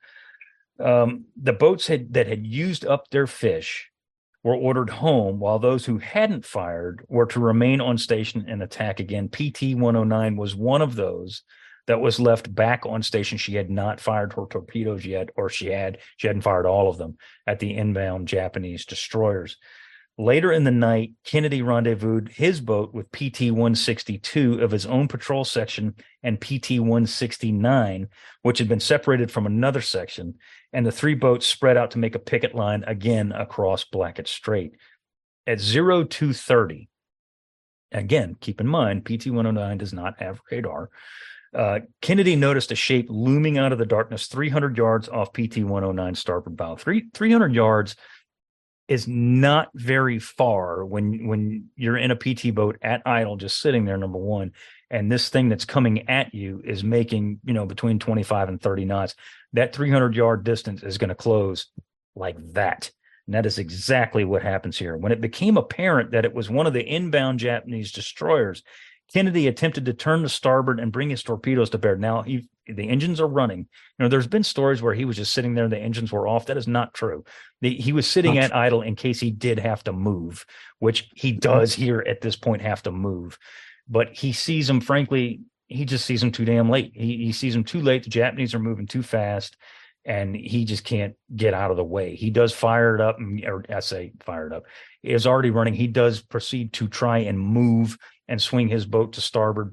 A: Um, the boats had, that had used up their fish were ordered home, while those who hadn't fired were to remain on station and attack again. P T one oh nine was one of those that was left back on station. She had not fired her torpedoes yet, or she had, she hadn't fired all of them at the inbound Japanese destroyers. Later in the night, Kennedy rendezvoused his boat with P T one sixty-two of his own patrol section and P T one sixty-nine, which had been separated from another section, and the three boats spread out to make a picket line again across Blackett Strait. At oh two thirty, again, keep in mind, P T one oh nine does not have radar, uh, Kennedy noticed a shape looming out of the darkness three hundred yards off P T one oh nine's starboard bow. Three, three hundred yards is not very far when when you're in a P T boat at idle, just sitting there, number one, and this thing that's coming at you is making, you know, between twenty-five and thirty knots. That three hundred yard distance is going to close like that. And that is exactly what happens here. When it became apparent that it was one of the inbound Japanese destroyers, Kennedy attempted to turn to starboard and bring his torpedoes to bear. Now, he, the engines are running. You know, there's been stories where he was just sitting there and the engines were off. That is not true. The, he was sitting not at true. idle in case he did have to move, which he does here at this point have to move. But he sees them, frankly, he just sees them too damn late. He, he sees them too late. The Japanese are moving too fast, and he just can't get out of the way. He does fire it up, or I say fire it up. He is already running. He does proceed to try and move and swing his boat to starboard.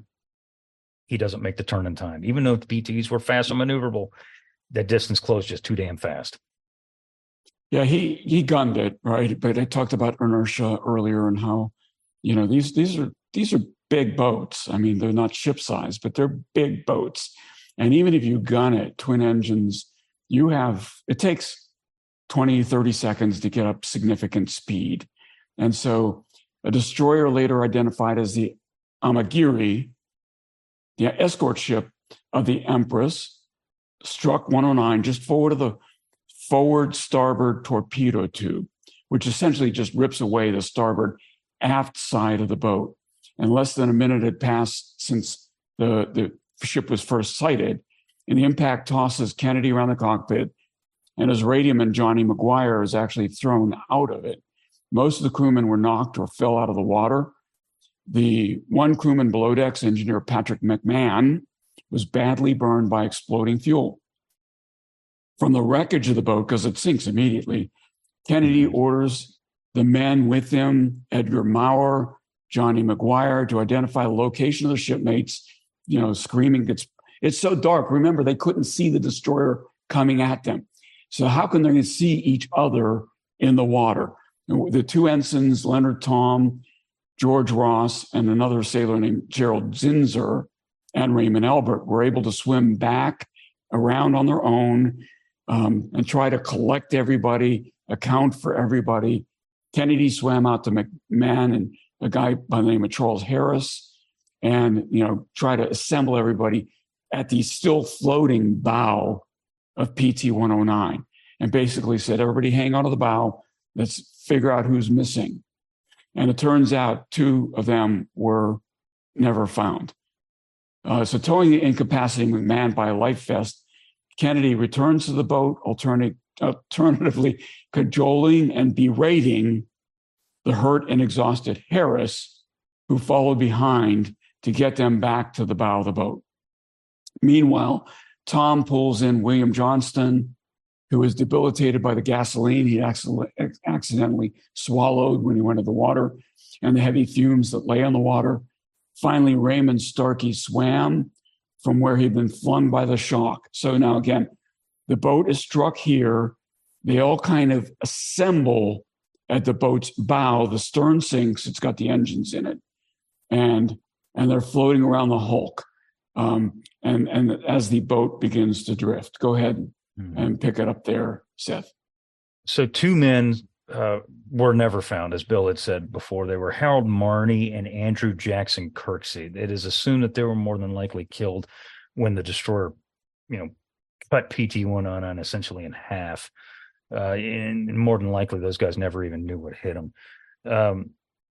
A: He doesn't make the turn in time. Even though the P Ts were fast and maneuverable, that distance closed just too damn fast.
B: Yeah, he he gunned it, right? But I talked about inertia earlier and how, you know, these these are these are big boats. I mean, they're not ship size, but they're big boats. And even if you gun it, twin engines, you have, it takes twenty, thirty seconds to get up significant speed. And so a destroyer later identified as the Amagiri, the escort ship of the Empress, struck one oh nine just forward of the forward starboard torpedo tube, which essentially just rips away the starboard aft side of the boat. And less than a minute had passed since the, the ship was first sighted, and the impact tosses Kennedy around the cockpit, and his radioman, Johnny McGuire, is actually thrown out of it. Most of the crewmen were knocked or fell out of the water. The one crewman below decks, engineer Patrick McMahon, was badly burned by exploding fuel. From the wreckage of the boat, because it sinks immediately, Kennedy orders the men with him, Edgar Maurer, Johnny McGuire, to identify the location of the shipmates, you know, screaming. It's, it's so dark. Remember, they couldn't see the destroyer coming at them. So how can they see each other in the water? The two ensigns, Leonard Tom, George Ross, and another sailor named Gerald Zinser and Raymond Albert were able to swim back around on their own um, and try to collect everybody, account for everybody. Kennedy swam out to McMahon and a guy by the name of Charles Harris, and you know, try to assemble everybody at the still floating bow of P T one oh nine, and basically said, everybody hang onto the bow, let's figure out who's missing. And it turns out two of them were never found. Uh, so towing the incapacitated McMahon by a life vest, Kennedy returns to the boat, alternate, alternatively cajoling and berating the hurt and exhausted Harris, who followed behind to get them back to the bow of the boat. Meanwhile, Tom pulls in William Johnston, who was debilitated by the gasoline he accidentally swallowed when he went into the water and the heavy fumes that lay on the water. Finally, Raymond Starkey swam from where he'd been flung by the shock. So now again, the boat is struck here. They all kind of assemble at the boat's bow. The stern sinks, it's got the engines in it. And, and they're floating around the hulk. Um, and, and as the boat begins to drift. Go ahead and pick it up there, Seth.
A: So two men uh, were never found, as Bill had said before. They were Harold Marney and Andrew Jackson Kirksey. It is assumed that they were more than likely killed when the destroyer, you know, cut P T one oh nine essentially in half. Uh, and, and more than likely, those guys never even knew what hit them. Um,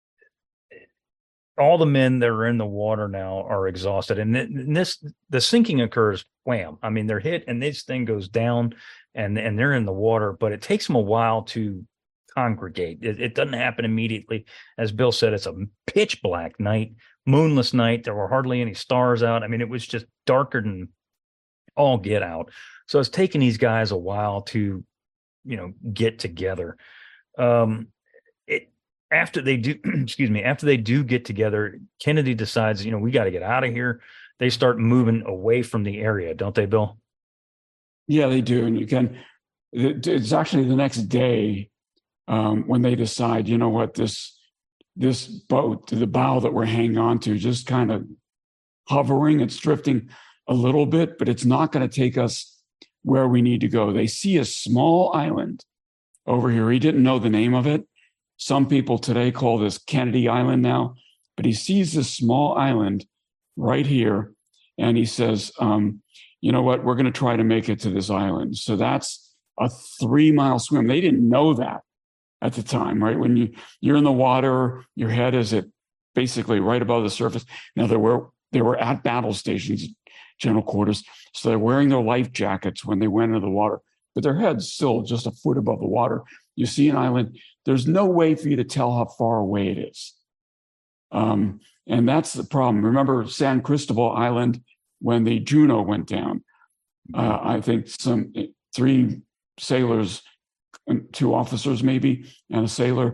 A: all the men that are in the water now are exhausted, and, th- and this the sinking occurs wham. I mean, they're hit and this thing goes down and and they're in the water, but it takes them a while to congregate. It, it doesn't happen immediately. As Bill said, it's a pitch black night, moonless night. There were hardly any stars out. I mean, it was just darker than all get out. So it's taken these guys a while to, you know, get together. Um, it after they do, excuse me, after they do get together, Kennedy decides, you know, we got to get out of here. They start moving away from the area, don't they, Bill?
B: Yeah, they do. And you can, it's actually the next day um, when they decide, you know what, this, this boat, the bow that we're hanging on to, just kind of hovering, it's drifting a little bit, but it's not going to take us where we need to go. They see a small island over here. He didn't know the name of it. Some people today call this Kennedy Island now, but he sees this small island right here. And he says, um, you know what, we're going to try to make it to this island. So that's a three mile swim. They didn't know that at the time, right? When you, you're in the water, your head is at basically right above the surface. Now there were, they were at battle stations, general quarters. So they're wearing their life jackets when they went into the water, but their head's still just a foot above the water. You see an island. There's no way for you to tell how far away it is. Um, and that's the problem. Remember San Cristobal Island when the Juno went down? Uh, I think some three sailors, two officers maybe, and a sailor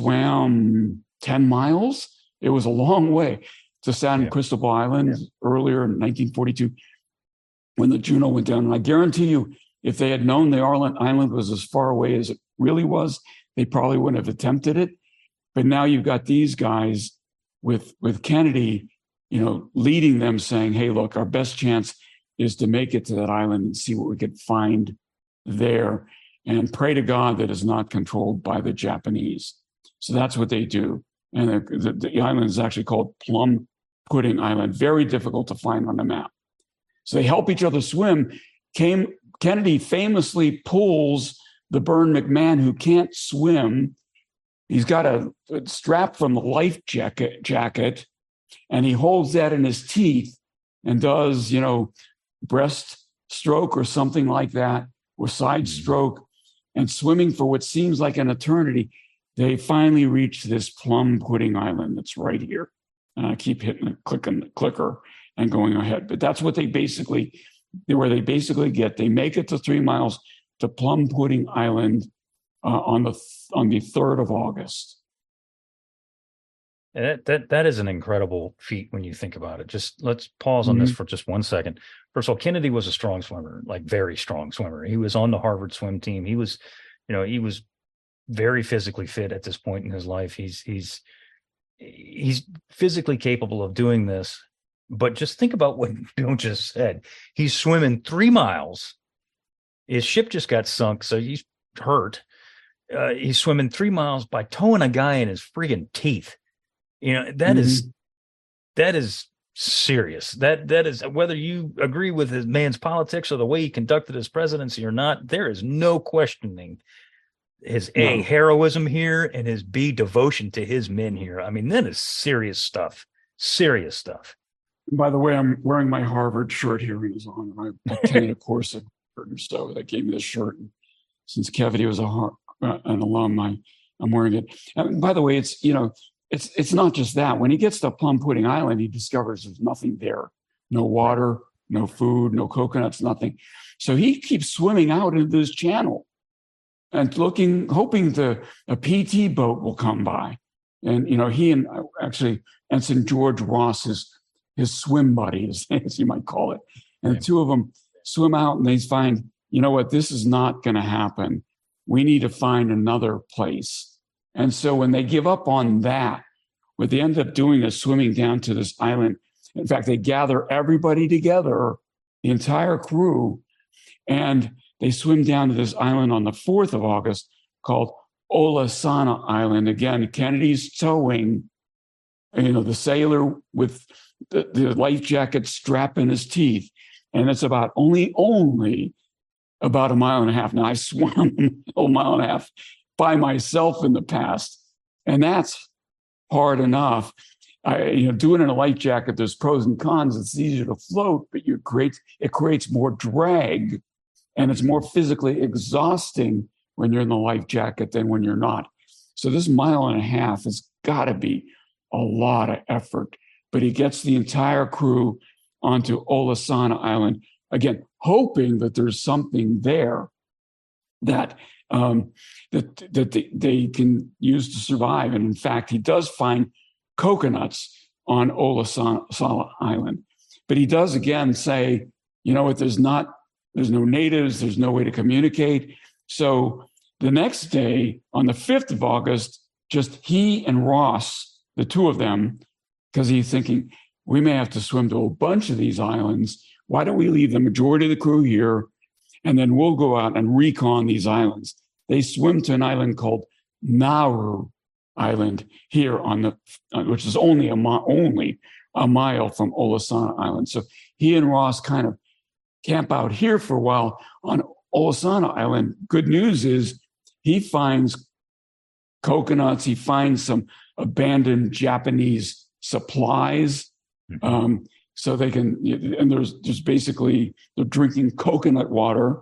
B: swam ten miles. It was a long way to San yeah. Cristobal Island yeah. earlier in nineteen forty-two when the Juno went down. And I guarantee you, if they had known the island was as far away as it really was, they probably wouldn't have attempted it. But now you've got these guys with, with Kennedy, you know, leading them saying, hey, look, our best chance is to make it to that island and see what we could find there and pray to God that is not controlled by the Japanese. So that's what they do. And the, the, the island is actually called Plum Pudding Island, very difficult to find on the map. So they help each other swim. Came, Kennedy famously pulls the Bern McMahon, who can't swim. He's got a, a strap from the life jacket, jacket, and he holds that in his teeth and does, you know, breast stroke or something like that, or side stroke, and swimming for what seems like an eternity. they finally reach this plum pudding island that's right here. And I keep hitting the clicking the clicker and going ahead. But that's what they basically, where they basically get, they make it to three miles to Plum Pudding Island uh, on the on the third of August.
A: And that, that that is an incredible feat when you think about it. Just let's pause on mm-hmm. this for just one second. First of all, Kennedy was a strong swimmer, like very strong swimmer. He was on the Harvard swim team. He was, you know, he was very physically fit at this point in his life. He's he's he's physically capable of doing this. But just think about what Bill just said. He's swimming three miles. His ship just got sunk, so he's hurt. Uh, he's swimming three miles by towing a guy in his friggin' teeth. You know, that mm-hmm. is that is serious. That that is, whether you agree with his man's politics or the way he conducted his presidency or not, there is no questioning his A, no. heroism here, and his B, devotion to his men here. I mean, that is serious stuff. Serious stuff.
B: By the way, I'm wearing my Harvard shirt here in his honor. I attended a course at Harvard, so that gave me this shirt. And since Kevin was a uh, an alum, I, I'm wearing it. And by the way, it's, you know, it's it's not just that. When he gets to Plum Pudding Island, he discovers there's nothing there. No water, no food, no coconuts, nothing. So he keeps swimming out into this channel and looking, hoping the a P T boat will come by. And, you know, he and actually Ensign George Ross, his, his swim buddy, as, as you might call it. And right. the two of them swim out and they find, you know what, this is not going to happen. We need to find another place. And so when they give up on that, what they end up doing is swimming down to this island. In fact, they gather everybody together, the entire crew, and they swim down to this island on the fourth of August called Olasana Island. Again, Kennedy's towing, you know, the sailor with the, the life jacket strap in his teeth. And it's about only, only about a mile and a half. Now, I swam a mile and a half by myself in the past, and that's hard enough. I, you know, doing it in a life jacket, there's pros and cons. It's easier to float, but you create, it creates more drag, and it's more physically exhausting when you're in the life jacket than when you're not. So this mile and a half has got to be a lot of effort. But he gets the entire crew onto Olasana Island, again, hoping that there's something there that um, that that they, they can use to survive. And in fact, he does find coconuts on Olasana Island. But he does again say, you know what, there's not, there's no natives, there's no way to communicate. So the next day, on the fifth of August, just he and Ross, the two of them, because he's thinking, we may have to swim to a bunch of these islands. Why don't we leave the majority of the crew here, and then we'll go out and recon these islands. They swim to an island called Nauru Island here on the, which is only a mi- only a mile from Olasana Island. So he and Ross kind of camp out here for a while on Olasana Island. Good news is he finds coconuts. He finds some abandoned Japanese supplies. Mm-hmm. Um, so they can, and there's just basically, they're drinking coconut water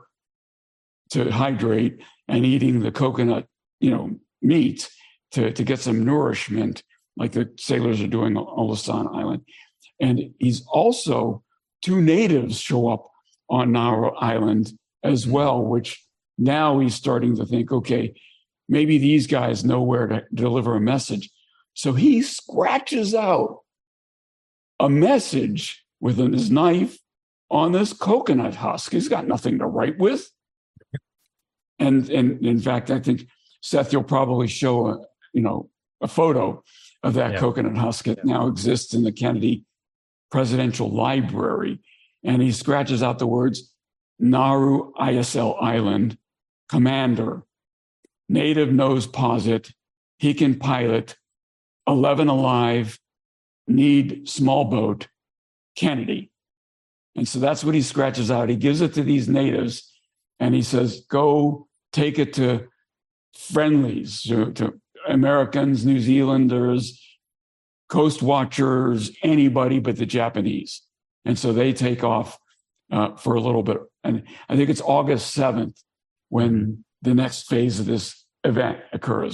B: to hydrate and eating the coconut, you know, meat to, to get some nourishment, like the sailors are doing on Olasana Island. And he's also, two natives show up on Nauru Island as well, which now he's starting to think, okay, maybe these guys know where to deliver a message. So he scratches out a message with his knife on this coconut husk. He's got nothing to write with. And, and in fact, I think, Seth, you'll probably show a, you know, a photo of that yeah. coconut husk. It now exists in the Kennedy Presidential Library. And he scratches out the words, Nauru I S L Island, Commander, native knows posit, he can pilot, eleven alive, need small boat, Kennedy. And so that's what he scratches out. He gives it to these natives and he says, go take it to friendlies, to, to Americans, New Zealanders, coast watchers, anybody but the Japanese. And so they take off uh, for a little bit. And I think it's August seventh when the next phase of this event occurs.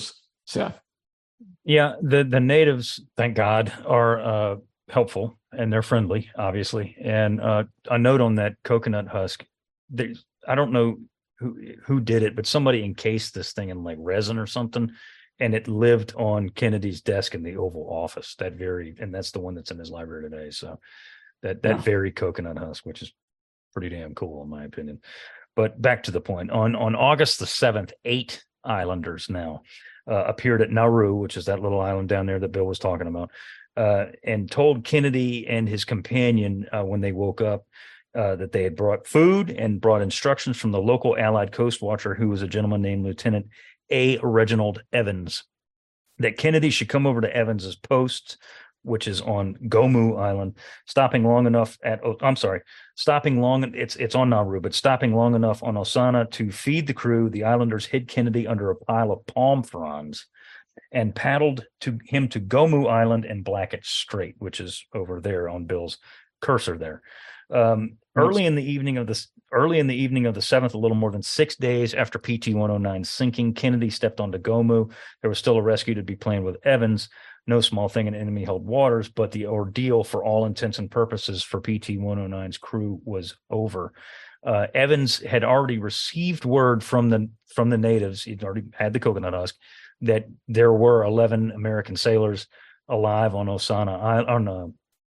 B: Seth?
A: Yeah, the the natives, thank God, are uh, helpful and they're friendly, obviously. And uh, a note on that coconut husk: there's, I don't know who who did it, but somebody encased this thing in like resin or something, and it lived on Kennedy's desk in the Oval Office. That very, and that's the one that's in his library today. So that that
B: Yeah.
A: very coconut husk, which is pretty damn cool in my opinion. But back to the point. On on August the seventh, eight islanders now uh, appeared at Nauru, which is that little island down there that Bill was talking about, uh, and told Kennedy and his companion uh, when they woke up uh, that they had brought food and brought instructions from the local Allied Coast Watcher, who was a gentleman named Lieutenant A. Reginald Evans, that Kennedy should come over to Evans's post, which is on Gomu Island, stopping long enough at, oh, I'm sorry, stopping long, it's it's on Nauru, but stopping long enough on Osana to feed the crew. The islanders hid Kennedy under a pile of palm fronds and paddled to him to Gomu Island and Blackett Strait, which is over there on Bill's cursor there. Um, early in the evening of the early in the evening of the seventh, a little more than six days after P T one oh nine's sinking, Kennedy stepped onto Gomu. There was still a rescue to be planned with Evans. No small thing in enemy-held waters, but the ordeal for all intents and purposes for P T one oh nine's crew was over. Uh, Evans had already received word from the from the natives. He'd already had the coconut husk that there were eleven American sailors alive on Osana on uh,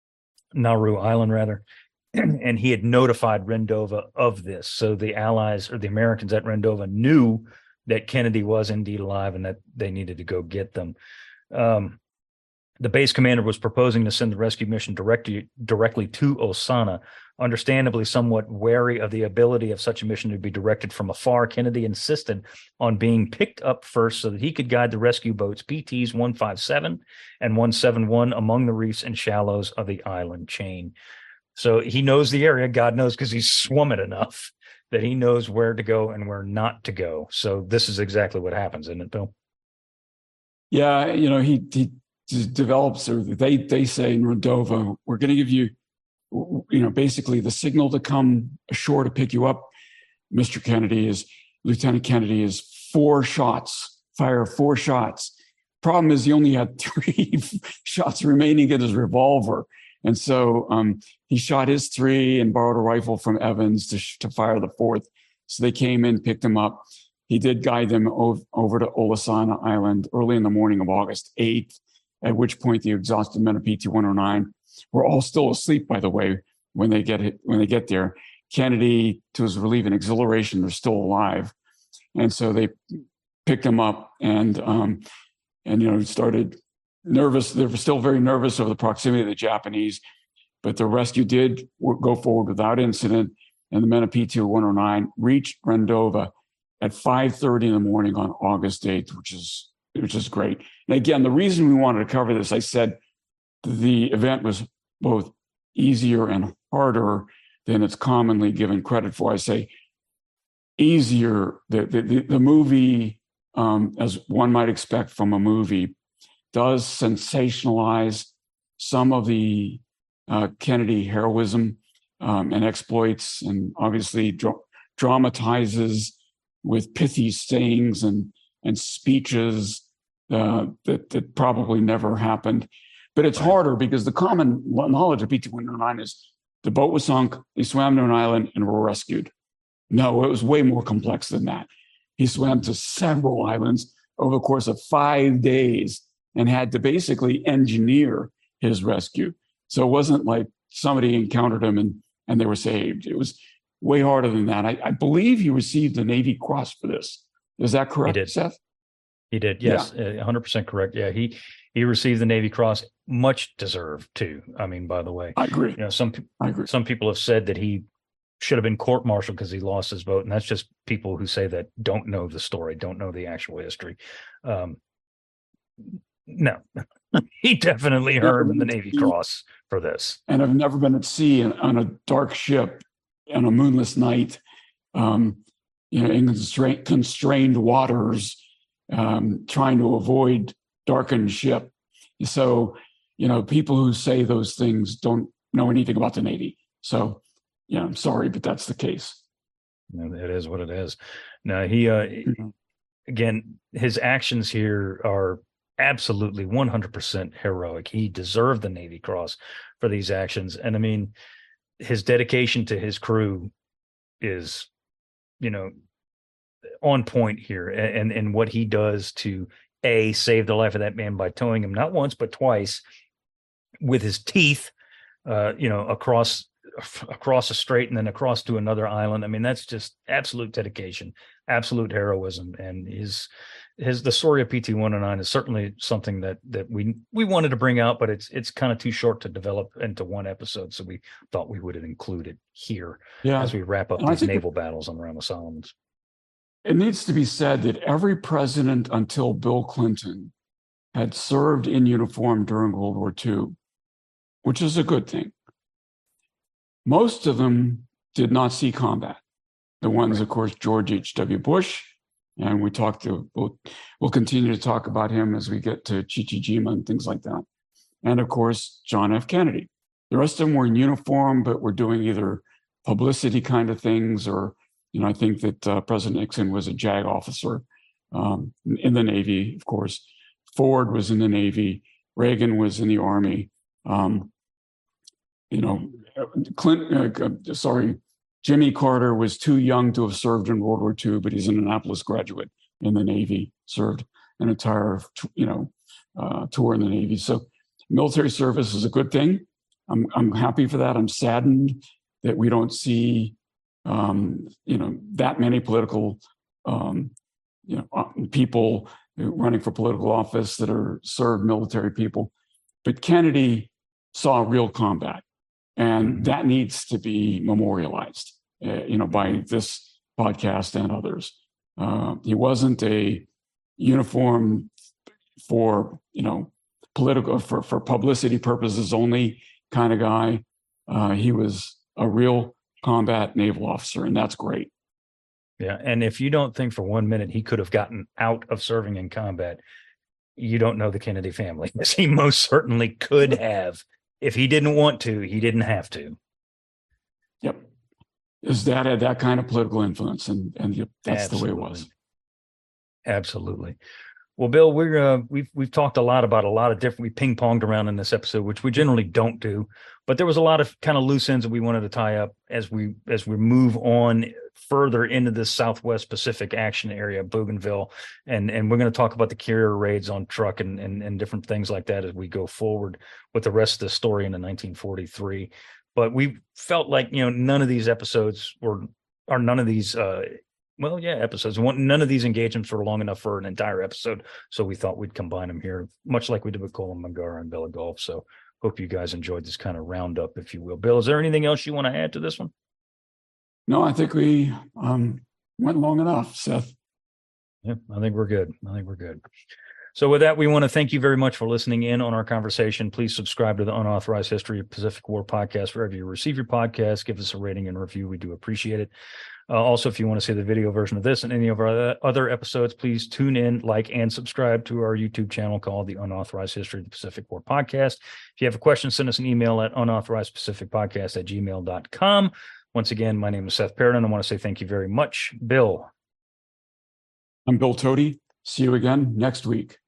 A: Nauru Island, rather, and he had notified Rendova of this. So the Allies or the Americans at Rendova knew that Kennedy was indeed alive and that they needed to go get them. Um, The base commander was proposing to send the rescue mission directly directly to Osana. Understandably somewhat wary of the ability of such a mission to be directed from afar, Kennedy insisted on being picked up first so that he could guide the rescue boats P Ts one fifty-seven and one seventy-one among the reefs and shallows of the island chain. So he knows the area, God knows, because he's swum it enough that he knows where to go and where not to go. So this is exactly what happens, isn't it, Bill?
B: Yeah, you know, he he develops, or they they say in Rendova, we're going to give you, you know, basically the signal to come ashore to pick you up, Mister Kennedy, is Lieutenant Kennedy, is four shots, fire four shots. Problem is he only had three shots remaining in his revolver. And so um, he shot his three and borrowed a rifle from Evans to, to fire the fourth. So they came in, picked him up. He did guide them over, over to Olasana Island early in the morning of August eighth, at which point the exhausted men of P T one oh nine were all still asleep, by the way, when they get it, when they get there. Kennedy, to his relief and exhilaration, they're still alive. And so they picked him up and, um, and you know, started nervous. They were still very nervous over the proximity of the Japanese, but the rescue did go forward without incident. And the men of P T one oh nine reached Rendova at five thirty in the morning on August eighth, which is which is great. And again, the reason we wanted to cover this, I said the event was both easier and harder than it's commonly given credit for. I say easier. The the, the movie, um, as one might expect from a movie, does sensationalize some of the uh, Kennedy heroism um, and exploits, and obviously dra- dramatizes with pithy sayings and and speeches uh, that that probably never happened. But it's
A: Right.
B: harder because the common knowledge of P T one oh nine is the boat was sunk, they swam to an island and were rescued. No, it was way more complex than that. He swam to several islands over the course of five days and had to basically engineer his rescue. So it wasn't like somebody encountered him and, and they were saved. It was way harder than that. I, I believe he received the Navy Cross for this. Is that correct,
A: He did.
B: Seth?
A: He did. Yes, yeah. one hundred percent correct. Yeah, he he received the Navy Cross, much deserved too. I mean, by the way,
B: I agree.
A: You know, some
B: I agree.
A: some people have said that he should have been court-martialed because he lost his boat, and that's just people who say that don't know the story, don't know the actual history. Um, no, he definitely earned the Navy Cross for this.
B: And I've never been at sea on a dark ship on a moonless night, um, you know, in constrained, constrained waters, um, trying to avoid darkened ship. So, you know, people who say those things don't know anything about the Navy. So, yeah, I'm sorry, but that's the case.
A: You know, it is what it is. Now he uh,
B: Mm-hmm.
A: again, his actions here are absolutely one hundred percent heroic. He deserved the Navy Cross for these actions. And I mean, his dedication to his crew is, you know, on point here. And, and what he does to A, save the life of that man by towing him not once, but twice with his teeth, uh, you know, across across a strait and then across to another island. I mean, that's just absolute dedication, absolute heroism. And his his the story of P T one oh nine is certainly something that that we we wanted to bring out, but it's it's kind of too short to develop into one episode. So we thought we would include it here
B: Yeah.
A: as we wrap up
B: And I
A: these
B: think
A: naval battles on around the Solomons.
B: It needs to be said that every president until Bill Clinton had served in uniform during World War Two, which is a good thing. Most of them did not see combat. The ones, of course, George H W. Bush, and we talked to, we'll, we'll continue to talk about him as we get to Chichijima and things like that. And of course, John F. Kennedy. The rest of them were in uniform, but were doing either publicity kind of things or, you know, I think that uh, President Nixon was a JAG officer um, in the Navy, of course. Ford was in the Navy. Reagan was in the Army. Um, you know, Clinton, uh, sorry, Jimmy Carter was too young to have served in World War Two, but he's an Annapolis graduate in the Navy, served an entire, you know, uh, tour in the Navy. So military service is a good thing. I'm, I'm happy for that. I'm saddened that we don't see, um, you know, that many political, um, you know, people running for political office that are served military people. But Kennedy saw real combat, and that needs to be memorialized, uh, you know, by this podcast and others. Uh, he wasn't a uniform for, you know, political, for, for publicity purposes only kind of guy. Uh, he was a real combat naval officer, and that's great.
A: Yeah. And if you don't think for one minute he could have gotten out of serving in combat, you don't know the Kennedy family. Yes, he most certainly could have. If he didn't want to, he didn't have to.
B: Yep. His dad had that kind of political influence, and, and yep, that's
A: Absolutely.
B: the way it was.
A: Absolutely. Well, Bill, we're uh, we've we've talked a lot about a lot of different. We ping ponged around in this episode, which we generally don't do, but there was a lot of kind of loose ends that we wanted to tie up as we as we move on further into this Southwest Pacific action area, Bougainville, and and we're going to talk about the carrier raids on Truk and, and and different things like that as we go forward with the rest of the story into nineteen forty-three. But we felt like, you know, none of these episodes were, or none of these. Uh, Well, yeah, episodes. None of these engagements were long enough for an entire episode, so we thought we'd combine them here, much like we did with Colin Mangara and Bella Gulf. So hope you guys enjoyed this kind of roundup, if you will. Bill, is there anything else you want to add to this one?
B: No, I think we um, went long enough, Seth.
A: Yeah, I think we're good. I think we're good. So with that, we want to thank you very much for listening in on our conversation. Please subscribe to the Unauthorized History of Pacific War podcast wherever you receive your podcast. Give us a rating and review. We do appreciate it. Uh, also, if you want to see the video version of this and any of our other episodes, please tune in, like, and subscribe to our YouTube channel called the Unauthorized History of the Pacific War Podcast. If you have a question, send us an email at unauthorized pacific podcast at gmail dot com. Once again, my name is Seth Paradon. I want to say thank you very much. Bill.
B: I'm Bill Tody. See you again next week.